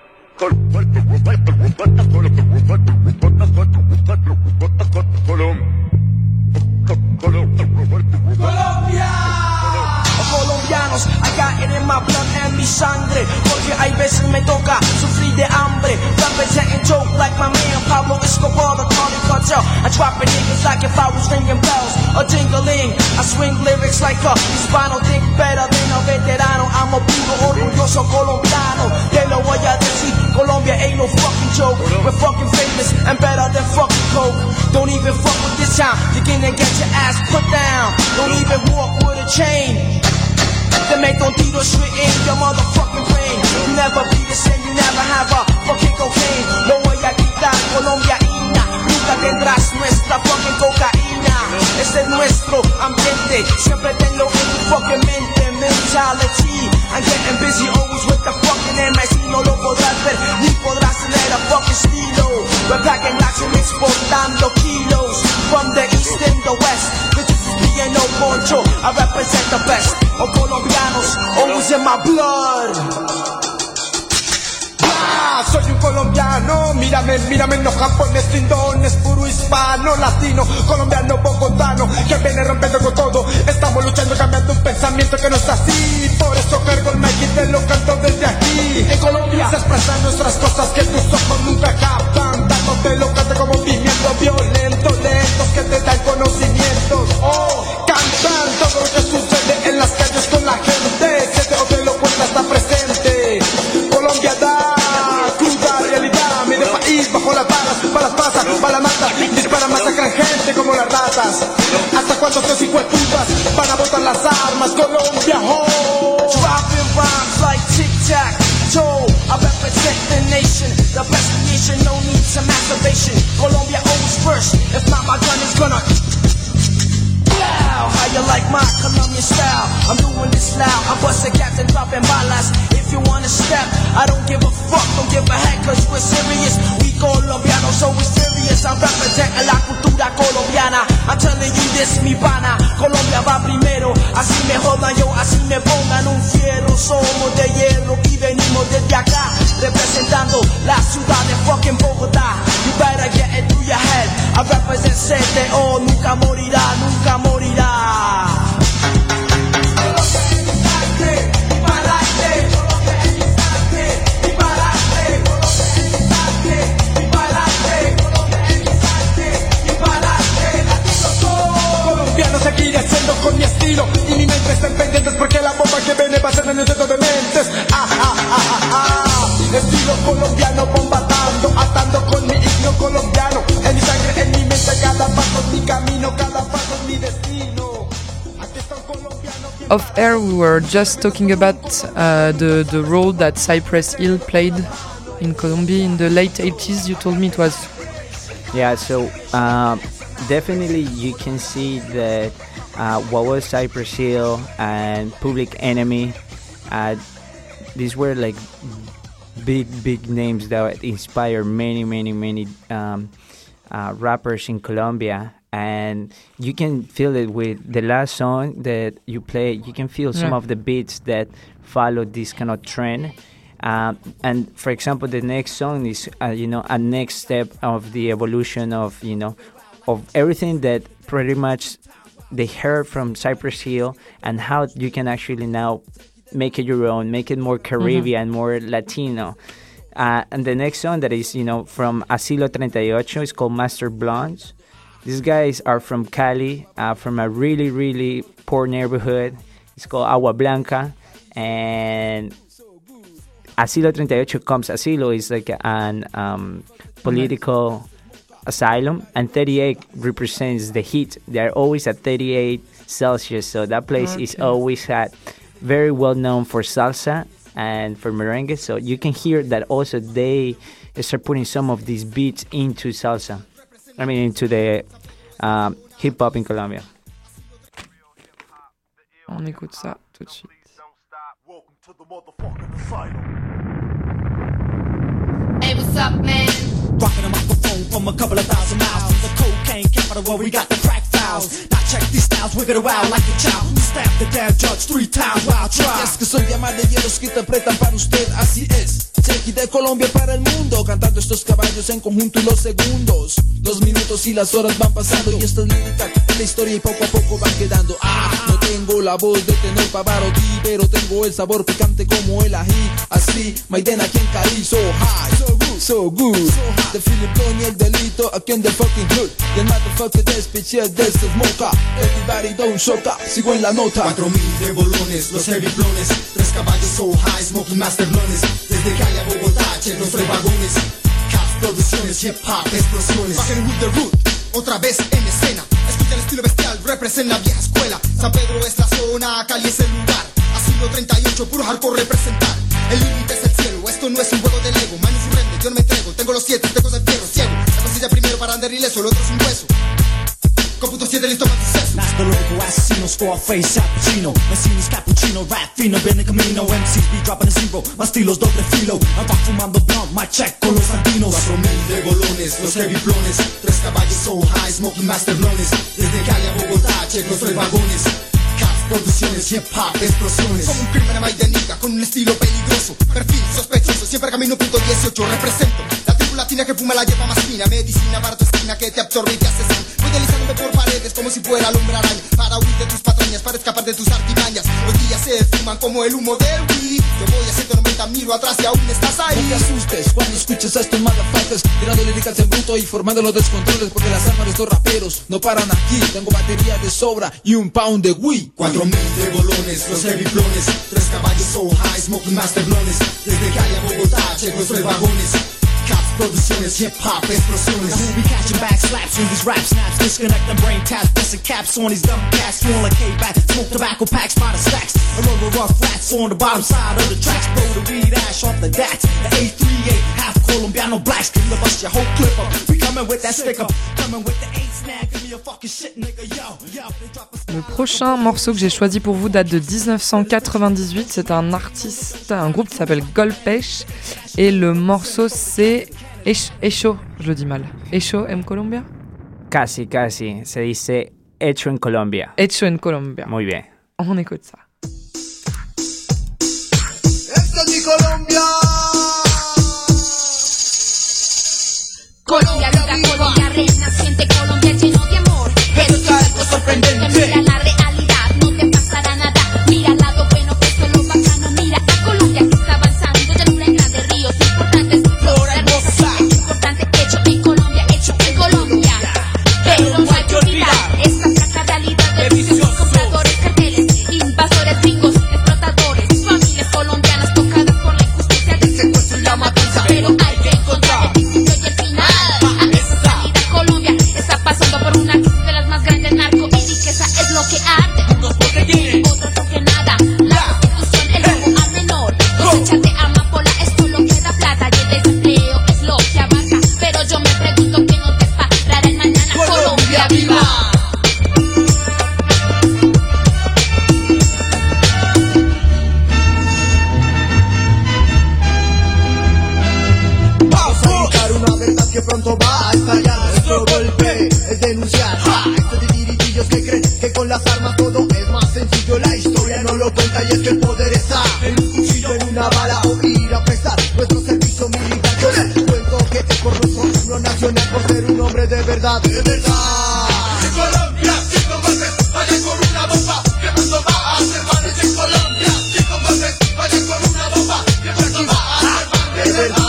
Colombia. Colombianos, I got it in my blood and mi sangre. Porque hay veces me toca sufrir de hambre. Representing joke like my man Pablo Escobar, the Carly Cartel. I drop it niggas like if I was ringing bells. A tingling, I swing lyrics like a hispano. Think better than a veterano. I'm a puro orgulloso colombiano. Te lo voy a decir, Colombia ain't no fucking joke. We're fucking famous and better than fucking coke. Don't even fuck with this town. You're gonna get your ass put down. Don't even walk with a chain. Te meto un tiro straight in your motherfucking brain. You never be the same, you never have a fucking cocaine. No voy a quitar colombiana. Nunca tendrás nuestra fucking cocaína. Este es nuestro ambiente. Siempre tenlo en tu fucking mente. Mentality. I'm getting busy always with the fucking M I C. No lo podrás ver, ni podrás tener a fucking estilo. We're packing racks and exportando kilos. From the east and the west. Being no poncho, I represent the best of colombianos, always in my blood. Ah, soy un colombiano, mírame, mírame, no japonés, lindones, puro hispano, latino, colombiano, bogotano, que viene rompiendo con todo. Estamos luchando, cambiando un pensamiento que no es así. Por eso cargo el mic y te lo canto desde aquí. En Colombia se expresan nuestras cosas que tus ojos nunca captan. Dándote lo cante como movimiento violento, lentos que te dan conocimientos. Oh, cantan todo lo que sucede en las calles con la gente. Que te o te lo cuenta, está presente. Colombia da cruda realidad, mi de país bajo las balas, balas pasan, balas matan, disparan, masacran gente como las ratas. ¿Hasta cuándo estos hijueputas van a botar las armas? Colombia, ho! Dropping rhymes like tic-tac-toe. I represent the nation, the best nation, no need to masturbation. Colombia always first, if not my gun is gonna... How you like my Colombian style? I'm doing this loud, I'm busting caps and dropping balas. If you wanna step, I don't give a fuck, don't give a heck, cause we're serious. We colombianos, so we're serious. I'm representing la cultura colombiana. I'm telling you this, mi pana. Colombia va primero, así me jodan yo, así me pongan un fierro. Somos de hierro y venimos desde acá, representando la ciudad de fucking Bogotá. You better get it through your head. I represent C T O, nunca morirá, nunca morirá. Colombiano seguiré siendo con mi estilo y mi mente está en pendientes porque la bomba que viene va a ser en el centro de mentes. Ah, ah, ah, ah, ah. Estilo colombiano bombardeando, atando con mi himno colombiano. En mi sangre, en mi mente, cada paso es mi camino, cada paso es mi destino. Off air, we were just talking about uh, the the role that Cypress Hill played in Colombia in the late eighties. You told me it was. Yeah, so um, definitely you can see that uh, what was Cypress Hill and Public Enemy, uh, these were like big, big names that inspired many, many, many um, uh, rappers in Colombia. And you can feel it with the last song that you play. You can feel some Yeah. of the beats that follow this kind of trend. Um, and for example, the next song is, uh, you know, a next step of the evolution of, you know, of everything that pretty much they heard from Cypress Hill and how you can actually now make it your own, make it more Caribbean, more Latino. Uh, and the next song that is, you know, from Asilo thirty-eight is called Master Blondes. These guys are from Cali, uh, from a really, really poor neighborhood. It's called Agua Blanca. And Asilo thirty-eight comes, Asilo is like an um, political asylum. And thirty-eight represents the heat. They're always at thirty-eight Celsius. So that place is Okay. always at very well known for salsa and for merengue. So you can hear that also they start putting some of these beats into salsa. I mean, into the um, hip hop in Colombia. On écoute ça tout de suite. Hey, what's up, man? Rocking a microphone from a couple of thousand miles from the cocaine capital where we got the crack files. Now check these styles, wiggle around like a child. We stab the damn judge three times while try. Es que soy diamante de hielos que interpretan para usted, así es. Chequi de Colombia para el mundo, cantando estos caballos en conjunto y los segundos. Los minutos y las horas van pasando y esto es lírica en la historia y poco a poco van quedando. Ah, no tengo la voz de tener Pavarotti, pero tengo el sabor picante como el ají. Así, Maidena quien caí, so high, so good, so good. So high. De Filipón y el delito aquí en the fucking hood. Y el motherfucker despiché de este smoka. Everybody don't shock up, sigo en la nota. Cuatro mil de bolones, los heavy blones. Tres caballos so high, smoking master blones. Desde calle a Bogotá, check los tres vagones. Caps, producciones, hip hop, explosiones. Bajen with the root, otra vez en escena. Escucha el estilo bestial, representa la vieja escuela. San Pedro es la zona, Cali es el lugar. Asilo treinta y ocho, puro hardcore representar. El límite es el cielo, esto no es un juego de Lego. Mano surrende, yo no me entrego, tengo los siete, tengo el fierro, ciego. La pastilla primero para andar ileso, el otro es un hueso. Computo siete listo para tu seso. Master local asesino, Scarface, Al Pacino. Mancini's cappuccino, rap fino, ven de camino. M Cs be dropping a zero, más estilos doble filo. I rock fumando blunt, my check con los andinos. Cuatro mil de bolones, los heavy blones. Tres caballos so high, smoking master blones. Desde Cali a Bogotá, check los tres vagones. Caps, producciones, hip hop, explosiones. Como un crimen a maidanica, con un estilo peligroso. Perfil sospechoso, siempre camino punto dieciocho. Represento la tribu latina que fuma la hierba más fina. Medicina, barato esquina que te absorbe y te asesina. Voy deslizándome por paredes como si fuera el hombre araña. Para huir de tus patrañas, para escapar de tus artimañas. Los días se fuman como el humo del weed. Yo voy a ciento noventa, miro atrás y aún estás ahí. No te asustes cuando escuches a estos motherfuckers tirando líricas en bruto y formando los descontroles. Porque las armas de estos raperos no paran aquí. Tengo batería de sobra y un pound de weed. Cuatro mil de bolones, los heavy blones. Tres caballos so high, smoking master blones. Desde Cali a Bogotá, check los tres vagones. Caps, producciones, hip hop, explosiones. Now who be catching back slaps when these rap snaps disconnect them brain taps, pressing caps on these dumb cats. Feeling like K-back, smoke tobacco packs by the stacks. A roll of rough rats on the bottom side of the tracks. Blow the weed ash off the dats. The eight three eight, half Colombiano blacks. Can you bust your whole clip up? We coming with that stick up. Coming with the eight snag. Give me a fucking shit, nigga, yo, yo. Le prochain morceau que j'ai choisi pour vous date de dix-neuf cent quatre-vingt-dix-huit. C'est un artiste, un groupe qui s'appelle Golpesh. Et le morceau c'est Hecho, je le dis mal. Hecho en Colombia? Casi, casi. Se dice hecho en Colombia. Hecho en Colombia. Muy bien. On écoute ça. Esto es mi Colombia. Colombia loca, Colombia renaciente, Colombia lleno de amor. Pero es algo sorprendente. Mira la realidad, no te pasará nada. Mira al lado bueno, que esto es lo bacano. Mira a Colombia que está avanzando, llanura en grandes ríos importantes. Flora hermosa, importante, hecho en Colombia, hecho en Colombia. Pero no hay que olvidar esta flaca realidad de vicios, compradores, carteles, invasores, gringos, explotadores, familias colombianas tocadas por la injusticia del secuestro y la matanza. Pero hay que encontrar el inicio y el final. A esa salida Colombia está pasando por una crisis de las más grandes, narco y riqueza es lo que arde. Unos porque tienen, otros porque nada. La prostitución, el robo al menor, cosecha de amapola, esto lo que da plata y el desempleo es lo que abarca. Pero yo me pregunto qué nos deparará el mañana. Colombia viva. Una verdad que pronto va a estallar. Nuestro golpe es denunciar a estos dirigidos que creen que con las armas todo es más sencillo. La historia no lo cuenta y es que el poder está en un cuchillo, en una bala o ir a prestar nuestro servicio militar. Yo les cuento que es por nuestro himno nacional, por ser un hombre de verdad, de verdad. En Colombia, si combates, vayan con una bomba, que pronto va a hacer manes. En Colombia, si combates, vayan con una bomba, que pronto va a hacer manes. De verdad.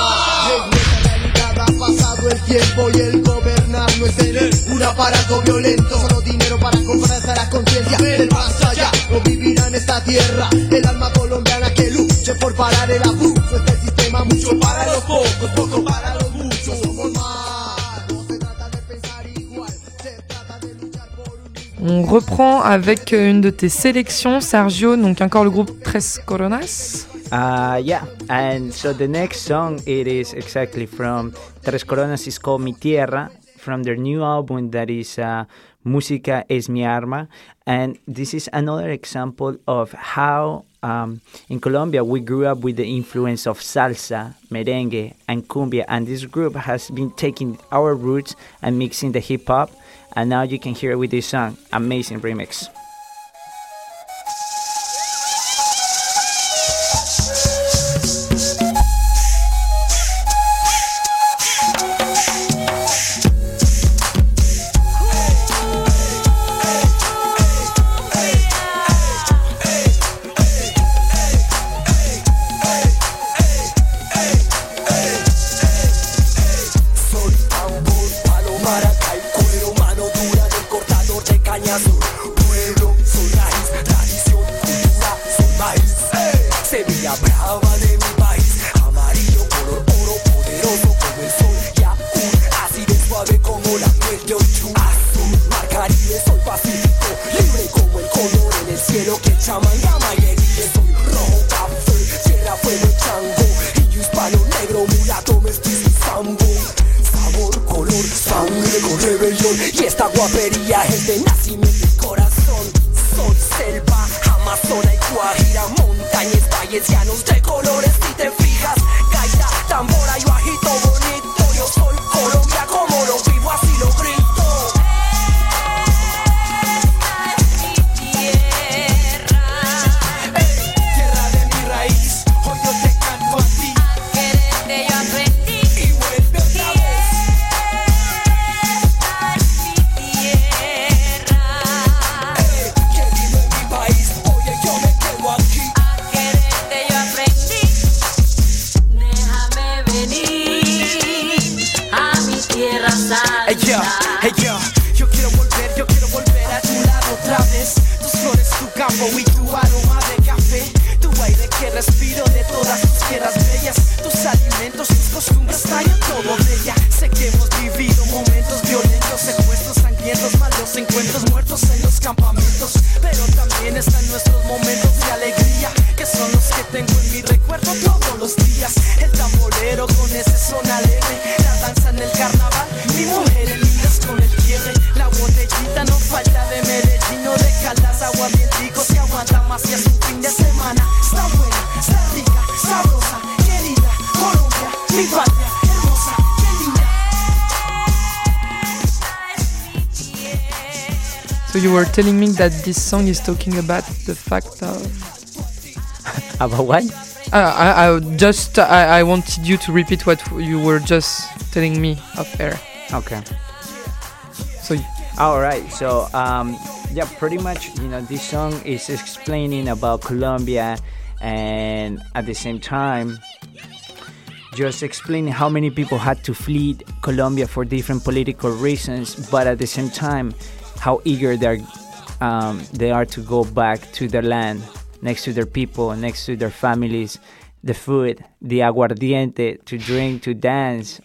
El tiempo y el gobernar no es tener un aparato violento, solo dinero para comprar la conciencia del más allá. No vivirá en esta tierra el alma colombiana que luche por parar el abuso. Este sistema mucho para los pocos, poco para los muchos. Somos más, no se trata de pensar igual, se trata de luchar por un... On reprend avec une de tes sélections, Sergio, donc encore le groupe Tres Coronas. Uh, yeah, and so the next song, it is exactly from Tres Coronas, is called Mi Tierra, from their new album that is uh, Música es mi arma. And this is another example of how um, in Colombia, we grew up with the influence of salsa, merengue, and cumbia, and this group has been taking our roots and mixing the hip hop, and now you can hear it with this song, amazing remix. So you were telling me that this song is talking about the fact of... About what? Uh, I, I just I, I wanted you to repeat what you were just telling me off air. Okay. So. All right. So um, yeah, pretty much, you know, this song is explaining about Colombia, and at the same time, just explaining how many people had to flee Colombia for different political reasons, but at the same time, how eager they're um, they are to go back to their land, next to their people, next to their families, the food, the aguardiente, to drink, to dance.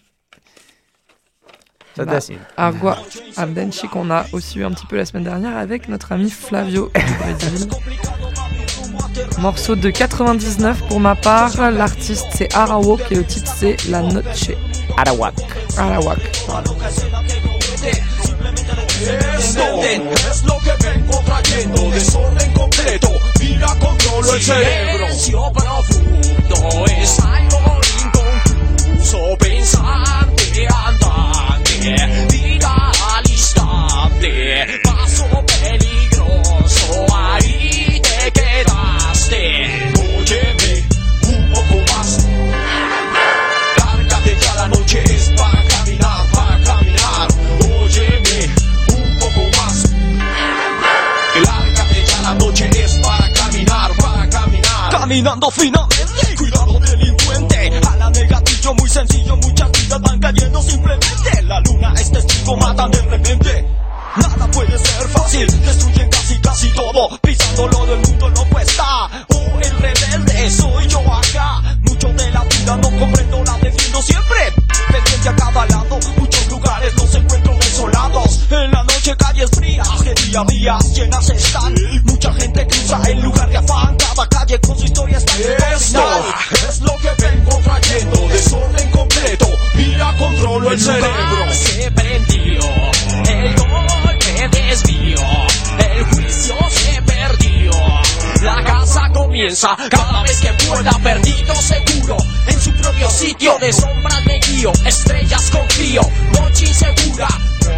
So that's it. Agua Abdenchi qu'on a aussi eu un petit peu la semaine dernière avec notre ami Flavio du Brésil. Morceau de quatre-vingt-dix-neuf pour ma part, l'artiste c'est Arawak et le titre c'est La Noche. Arawak. Arawak. Desorden es lo que vengo trayendo, desorden completo, mira controlo el cerebro. Silencio profundo es algo inconcluso, pensante, andante, vida al instante, paso peligroso, ahí te quedaste. Óyeme un poco más, lárgate ya, la noche es para caminar, para caminar. Óyeme un poco más, lárgate ya, la noche es para caminar, para caminar. Caminando finamente, cuidado delincuente, a la negatillo muy sencillo, muchas vidas van cayendo simplemente. La luna es testigo, matan de repente. Nada puede ser fácil, destruyen casi casi todo, pisándolo del mundo no cuesta. Oh, el rebelde soy yo acá, mucho de la vida no comprendo, la defiendo siempre. Pendiente a cada lado, muchos lugares los encuentro desolados. En la noche calles frías, que día a día llenas están. Mucha gente cruza en lugar de afán, cada calle con su historia está en esto es lo que vengo trayendo, desorden completo, mira controlo el cerebro. Se prendió, el golpe desvió, el juicio se perdió, la casa comienza piensa. Cada vez que pueda, perdido seguro, en su propio sitio de sombras me guío, estrellas confío, noche insegura.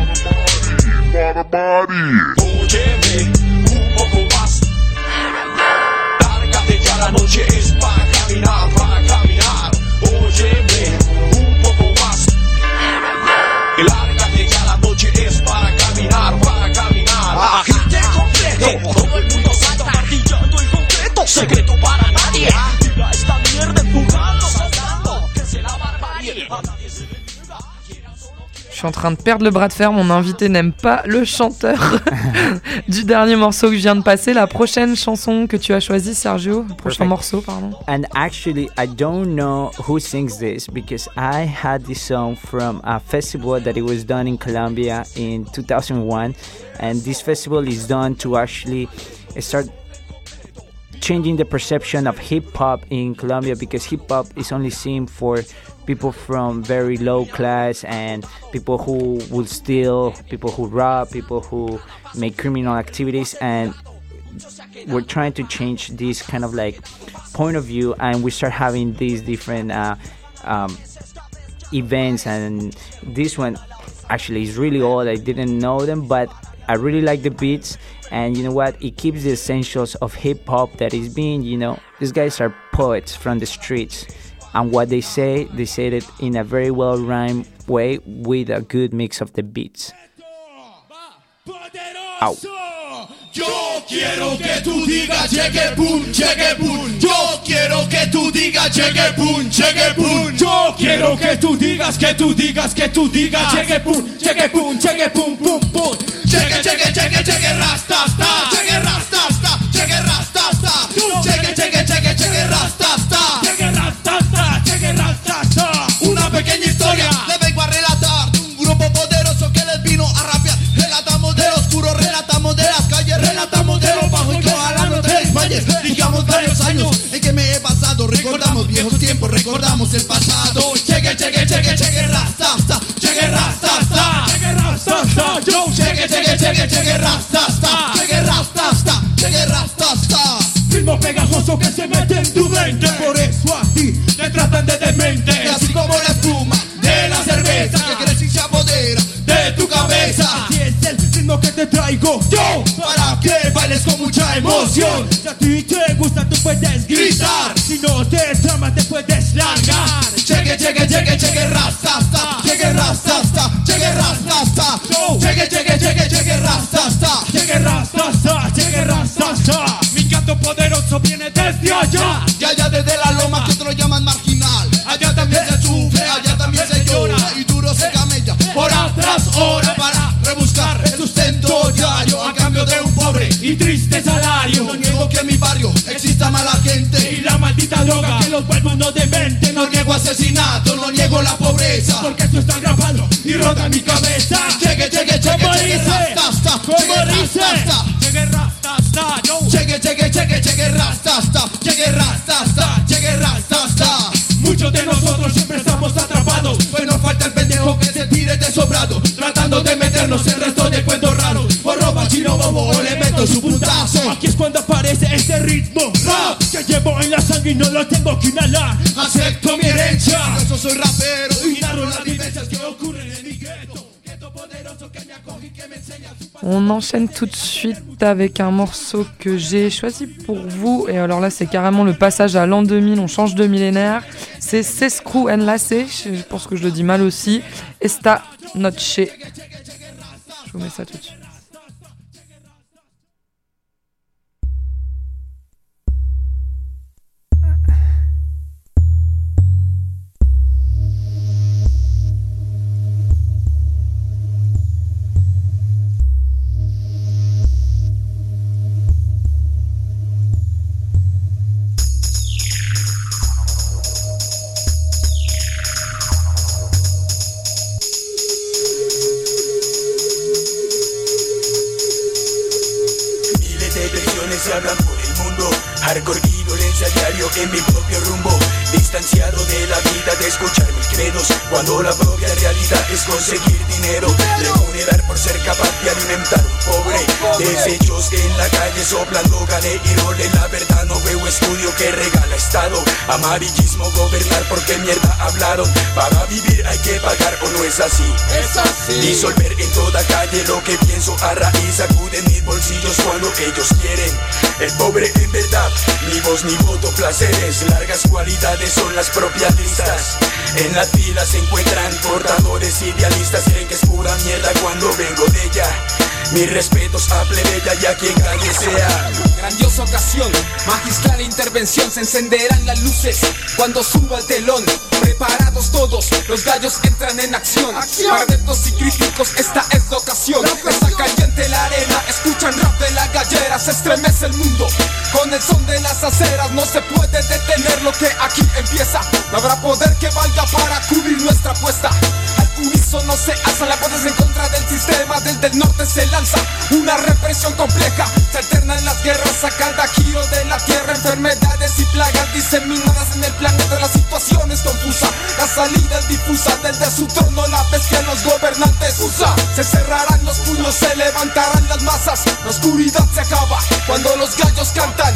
Óyeme, un poco más. Lárgate ya, la noche es para caminar, para caminar. Óyeme, un poco más. Lárgate ya, la noche es para caminar, para caminar. Agite completo, todo el mundo salta martillando el concreto. Secreto para nadie. Tira esta mierda empujando, saltando, que c'est la barbarie. A nadie se le pega. Je suis en train de perdre le bras de fer, mon invité n'aime pas le chanteur du dernier morceau que je viens de passer. La prochaine chanson que tu as choisie, Sergio, le prochain Perfect. morceau, pardon. And actually, I don't know who sings this because I had this song from a festival that it was done in Colombia in two thousand one, and this festival is done to actually start changing the perception of hip-hop in Colombia, because hip-hop is only seen for people from very low class and people who will steal, people who rob, people who make criminal activities, and we're trying to change this kind of like point of view, and we start having these different uh, um, events, and this one actually is really old. I didn't know them, but I really like the beats, and you know what, it keeps the essentials of hip-hop that is being, you know, these guys are poets from the streets, and what they say, they say it in a very well-rhymed way with a good mix of the beats. Ow. Yo quiero que tú digas cheque pum, cheque pum. Yo quiero que tú digas cheque pum, cheque pum. Yo quiero que tú digas, que tú digas, que tú digas cheque pum, cheque pum, cheque pum, pum, pum. Cheque, cheque, cheque, cheque, rasta, sta. Cheque, rasta, sta. Cheque, rasta, sta. Cheque, cheque, cheque, cheque, rasta, sta. Cheque, rasta, sta. Cheque, rasta, sta. Una pequeña historia le vengo a relatar de un grupo poderoso que les vino a rapear. Relatamos del oscuro, relatamos de las calles, relatamos de los bajos y que ojalá no te desmayes. Digamos varios años en que me he pasado, recordamos viejos tiempos, recordamos el pasado. Cheque, cheque, cheque, cheque, rasta, sta. Cheque, rasta, sta. Cheque, rasta, sta. Yo, cheque, cheque, cheque, cheque, rasta, sta. Cheque, rasta, sta. Cheque, rasta, sta. Ritmo pegajoso que se mete en tu mente, por eso a ti te tratan de demente. Y así como la espuma de la cerveza que crece y se apodera de tu cabeza. Así es el ritmo que te traigo yo, para que bailes con mucha emoción. Si a ti te gusta tú puedes gritar, si no te trama te puedes largar. Cheque, cheque, cheque, cheque, rasta, sta. Cheque, rasta, sta. Cheque, rasta, sta. Cheque, cheque, cheque, cheque, rasta, sta. Cheque, rasta, sta. Cheque, rasta, sta. Mi canto poderoso viene desde allá, de allá desde la loma que otros llaman marginal. Allá también se sufre, allá también se llora y duro se camella hora tras hora para rebuscar el sustento diario a cambio de un pobre y triste salario. No niego que en mi barrio exista mala gente y la maldita droga que los vuelve uno demente. No niego asesinato, no niego la pobreza, porque esto está grabado y rota mi cabeza. Cheque, cheque, cheque, cheque, rasta, sta. Cheque, rasta, sta. Cheque, rasta, sta. Cheque, cheque, cheque, cheque, rasta, sta. Cheque, rasta, sta. Cheque, rasta, sta. Muchos de nosotros siempre estamos atrapados, pues nos falta el pendejo que se tire de sobrado, tratando de meternos en resto de cuentos raros. O roba chino bobo o le meto su putazo. Aquí es cuando aparece este ritmo rap que llevo en la sangre y no lo tengo que inhalar. Acepto mi herencia, yo soy rapero y narro las vivencias que ocurren en mi gueto. Gueto poderoso que me acoge y que me enseña. On enchaîne tout de suite avec un morceau que j'ai choisi pour vous. Et alors là, c'est carrément le passage à l'an deux mille. On change de millénaire. C'est Sescrew Enlace. Je pense que je le dis mal aussi. Esta Noche. Je vous mets ça tout de suite. Hablan por el mundo, hardcore violencia diario en mi propio rumbo, distanciado de la vida necesidad de escuchar mis credos, cuando la propia realidad es conseguir dinero, remunerar por ser capaz de alimentar un pobre. Desechos que en la calle soplando gané y role, la verdad no veo estudio que regala Estado. Amarillismo gobernar porque mierda hablaron, para vivir hay que pagar o no es así. Es así. Disolver en toda calle lo que pienso a raíz, sacuden mis bolsillos cuando ellos quieren. El pobre en verdad, ni voz ni voto, placeres, largas cualidades son las propias listas. En las filas se encuentran portadores idealistas, creen que es pura mierda cuando vengo de ella. Mis respetos a plebeya y a quien calle sea. Grandiosa ocasión, magistral intervención, se encenderán las luces cuando suba el telón. Preparados todos, los gallos entran en acción. Para adeptos y críticos esta es la ocasión. Está caliente la arena, escuchan rap de la gallera, se estremece el mundo con el son de las aceras. No se puede detener lo que aquí empieza, no habrá poder que valga para cubrir nuestra apuesta. Al unísono se alzan las voces en contra del sistema, desde el norte se lanza una represión compleja, se alternan las guerras a cada giro de la tierra, enfermedades y plagas diseminadas en el planeta, la situación es confusa, la salida es difusa, desde su trono la bestia los gobernantes usa. Se cerrarán los puños, se levantarán las masas, la oscuridad se acaba cuando los gallos cantan.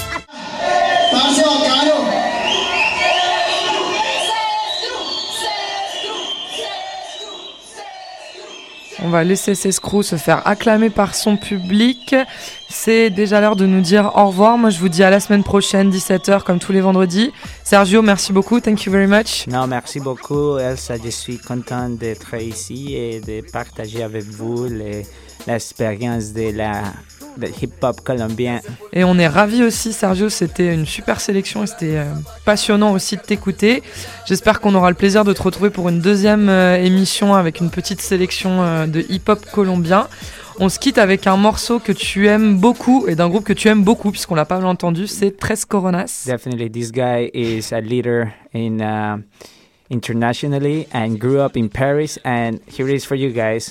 On va laisser Sescrew se faire acclamer par son public. C'est déjà l'heure de nous dire au revoir. Moi, je vous dis à la semaine prochaine, dix-sept heures, comme tous les vendredis. Sergio, merci beaucoup. Thank you very much. Non, merci beaucoup, Elsa. Je suis content d'être ici et de partager avec vous les, l'expérience de la de hip-hop colombien. Et on est ravis aussi, Sergio. C'était une super sélection et c'était euh, passionnant aussi de t'écouter. J'espère qu'on aura le plaisir de te retrouver pour une deuxième euh, émission avec une petite sélection euh, de hip-hop colombien. On se quitte avec un morceau que tu aimes beaucoup et d'un groupe que tu aimes beaucoup puisqu'on l'a pas mal entendu, c'est Tres Coronas. Definitely, this guy is a leader in uh, internationally and grew up in Paris, and here it is for you guys.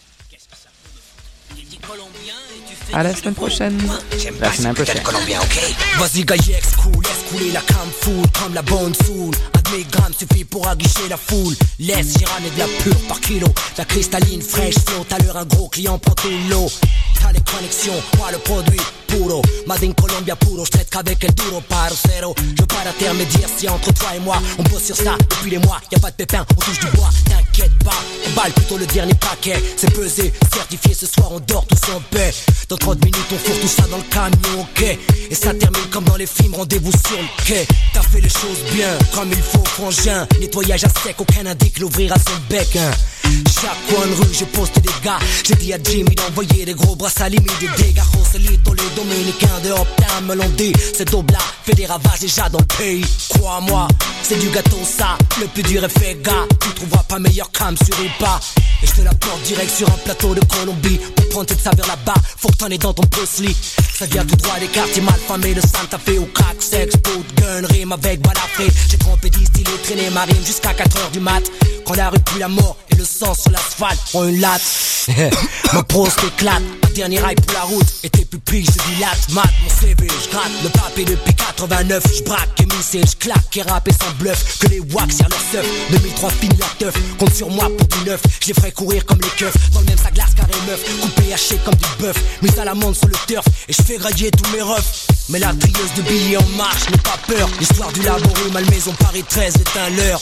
À la semaine prochaine. La semaine prochaine. Vas-y Gaillex, cool, laisse couler la cam foule comme la bonne soul. Un demi-gramme suffit pour aguicher la foule. Laisse giraner de la pure par kilo. La cristalline fraîche flotte à l'heure, un gros client prend tout l'eau. T'as les connexions, moi le produit puro. Made in Colombia puro, j'traite qu'avec el duro parcero. Je veux pas d'intermédiaire si entre toi et moi on bosse sur ça depuis les mois. Y'a pas de pépin, on touche du bois, t'inquiète pas. On balle plutôt le dernier paquet. C'est pesé, certifié, ce soir on dort tous en paix. Dans trente minutes on fourre tout ça dans le camion, ok. Et ça termine comme dans les films, rendez-vous sur le quai. T'as fait les choses bien, comme il faut, frangin. Nettoyage à sec, aucun indique l'ouvrir à son bec, hein. Chaque coin de rue j'ai posté des gars. J'ai dit à Jimmy d'envoyer des gros bras limite des dégâts. Joselito, les dominicains de Optin me l'ont dit. C'est Dobla fait des ravages déjà dans le pays. Crois-moi, c'est du gâteau ça. Le plus dur est fait gars. Tu trouveras pas meilleur crame sur Ipa. Et je te la porte direct sur un plateau de Colombie. Pour prendre cette saveur là-bas, faut que t'en aies dans ton puzzle. Ça vient tout droit des quartiers mal famés de Santa Fe au crack, sex, boot, gun, rime avec balafré. J'ai trompé, distillé, traîné ma rime jusqu'à quatre heures du mat. Quand la rue pue la mort et le sang sur l'asphalte prend une latte. Mon prose t'éclate, ma dernier rail pour la route. Et tes pupilles se dilatent, mat mon C V, j'gratte le papier depuis quatre-vingt-neuf. J'braque et missile, j'claque et rap et sans bluff. Que les wax sur leur stuff, deux mille trois fini la teuf. Compte sur moi pour du neuf, j'les ferai courir comme les keufs. Dans le même sac glace carré meuf, coupé haché comme du bœuf. Mise à l'amende sur le turf, et j'fais grailler tous mes refs. Mais la trieuse de billets en marche, n'aie pas peur. L'histoire du laboureux, Malmaison, Paris treize, éteins l'heure.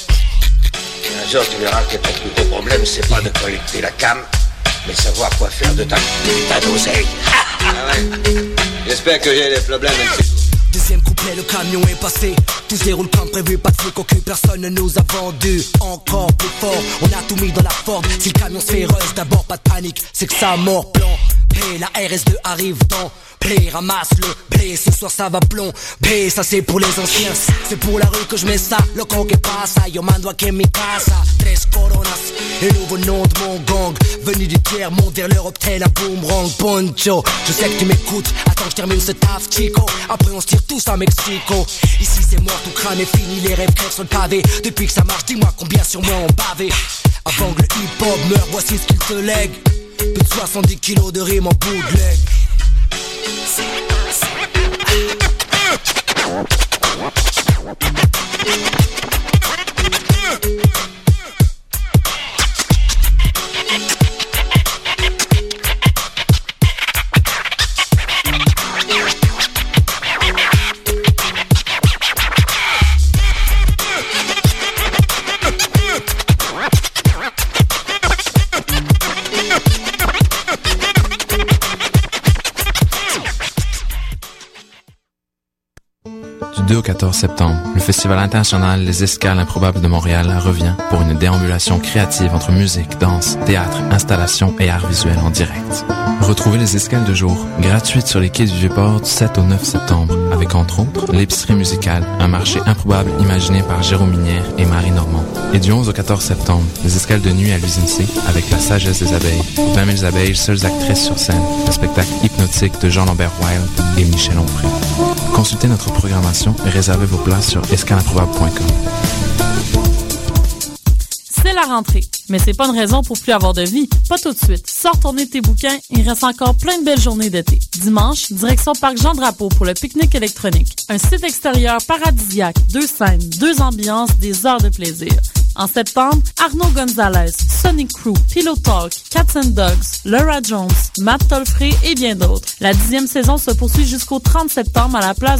Un jour tu verras que ton plus gros problème c'est pas de collecter la cam, mais savoir quoi faire de ta putain d'oseille. Ah ouais. J'espère que j'ai des problèmes même si... Deuxième couplet, le camion est passé. Tout se déroule comme prévu, pas de flic au cul, personne ne nous a vendu. Encore plus fort, on a tout mis dans la Ford. Si le camion se fait heureuse, d'abord pas de panique, c'est que ça mord plan. P, la R S deux arrive dans Play, ramasse le blé, ce soir ça va plomb. P, ça c'est pour les anciens, c'est pour la rue que je mets ça. Loco que pasa, yo mando a que mi casa. Tres Coronas, le nouveau nom de mon gang. Venu du tiers monde vers l'Europe, tel un boomerang. Poncho, je sais que tu m'écoutes. Attends, je termine ce taf, chico. Après on se tire tous à Mexico. Ici c'est mort, tout crâne est fini. Les rêves crèvent sur le pavé. Depuis que ça marche, dis-moi combien sur moi on bavé. Avant que le hip-hop meure, voici ce qu'il te lègue. Plus de soixante-dix kilos de rime en bootleg. deux au quatorze septembre, le Festival international Les Escales improbables de Montréal revient pour une déambulation créative entre musique, danse, théâtre, installation et art visuel en direct. Retrouvez Les Escales de jour, gratuites sur les quais du Vieux-Port du sept au neuf septembre, avec entre autres l'épicerie musicale, un marché improbable imaginé par Jérôme Minière et Marie Normand. Et du onze au quatorze septembre, Les Escales de nuit à l'usine C, avec La sagesse des abeilles, vingt mille abeilles, seules actrices sur scène, un spectacle hypnotique de Jean-Lambert Wild et Michel Onfray. Consultez notre programmation et réservez vos places sur escale improbable point com. C'est la rentrée, mais c'est pas une raison pour plus avoir de vie. Pas tout de suite. Sors tourner tes bouquins, il reste encore plein de belles journées d'été. Dimanche, direction Parc Jean-Drapeau pour le pique-nique électronique. Un site extérieur paradisiaque, deux scènes, deux ambiances, des heures de plaisir. En septembre, Arnaud Gonzalez, Sonic Crew, Pillow Talk, Cats and Dogs, Laura Jones, Matt Tolfré et bien d'autres. La dixième saison se poursuit jusqu'au trente septembre à la place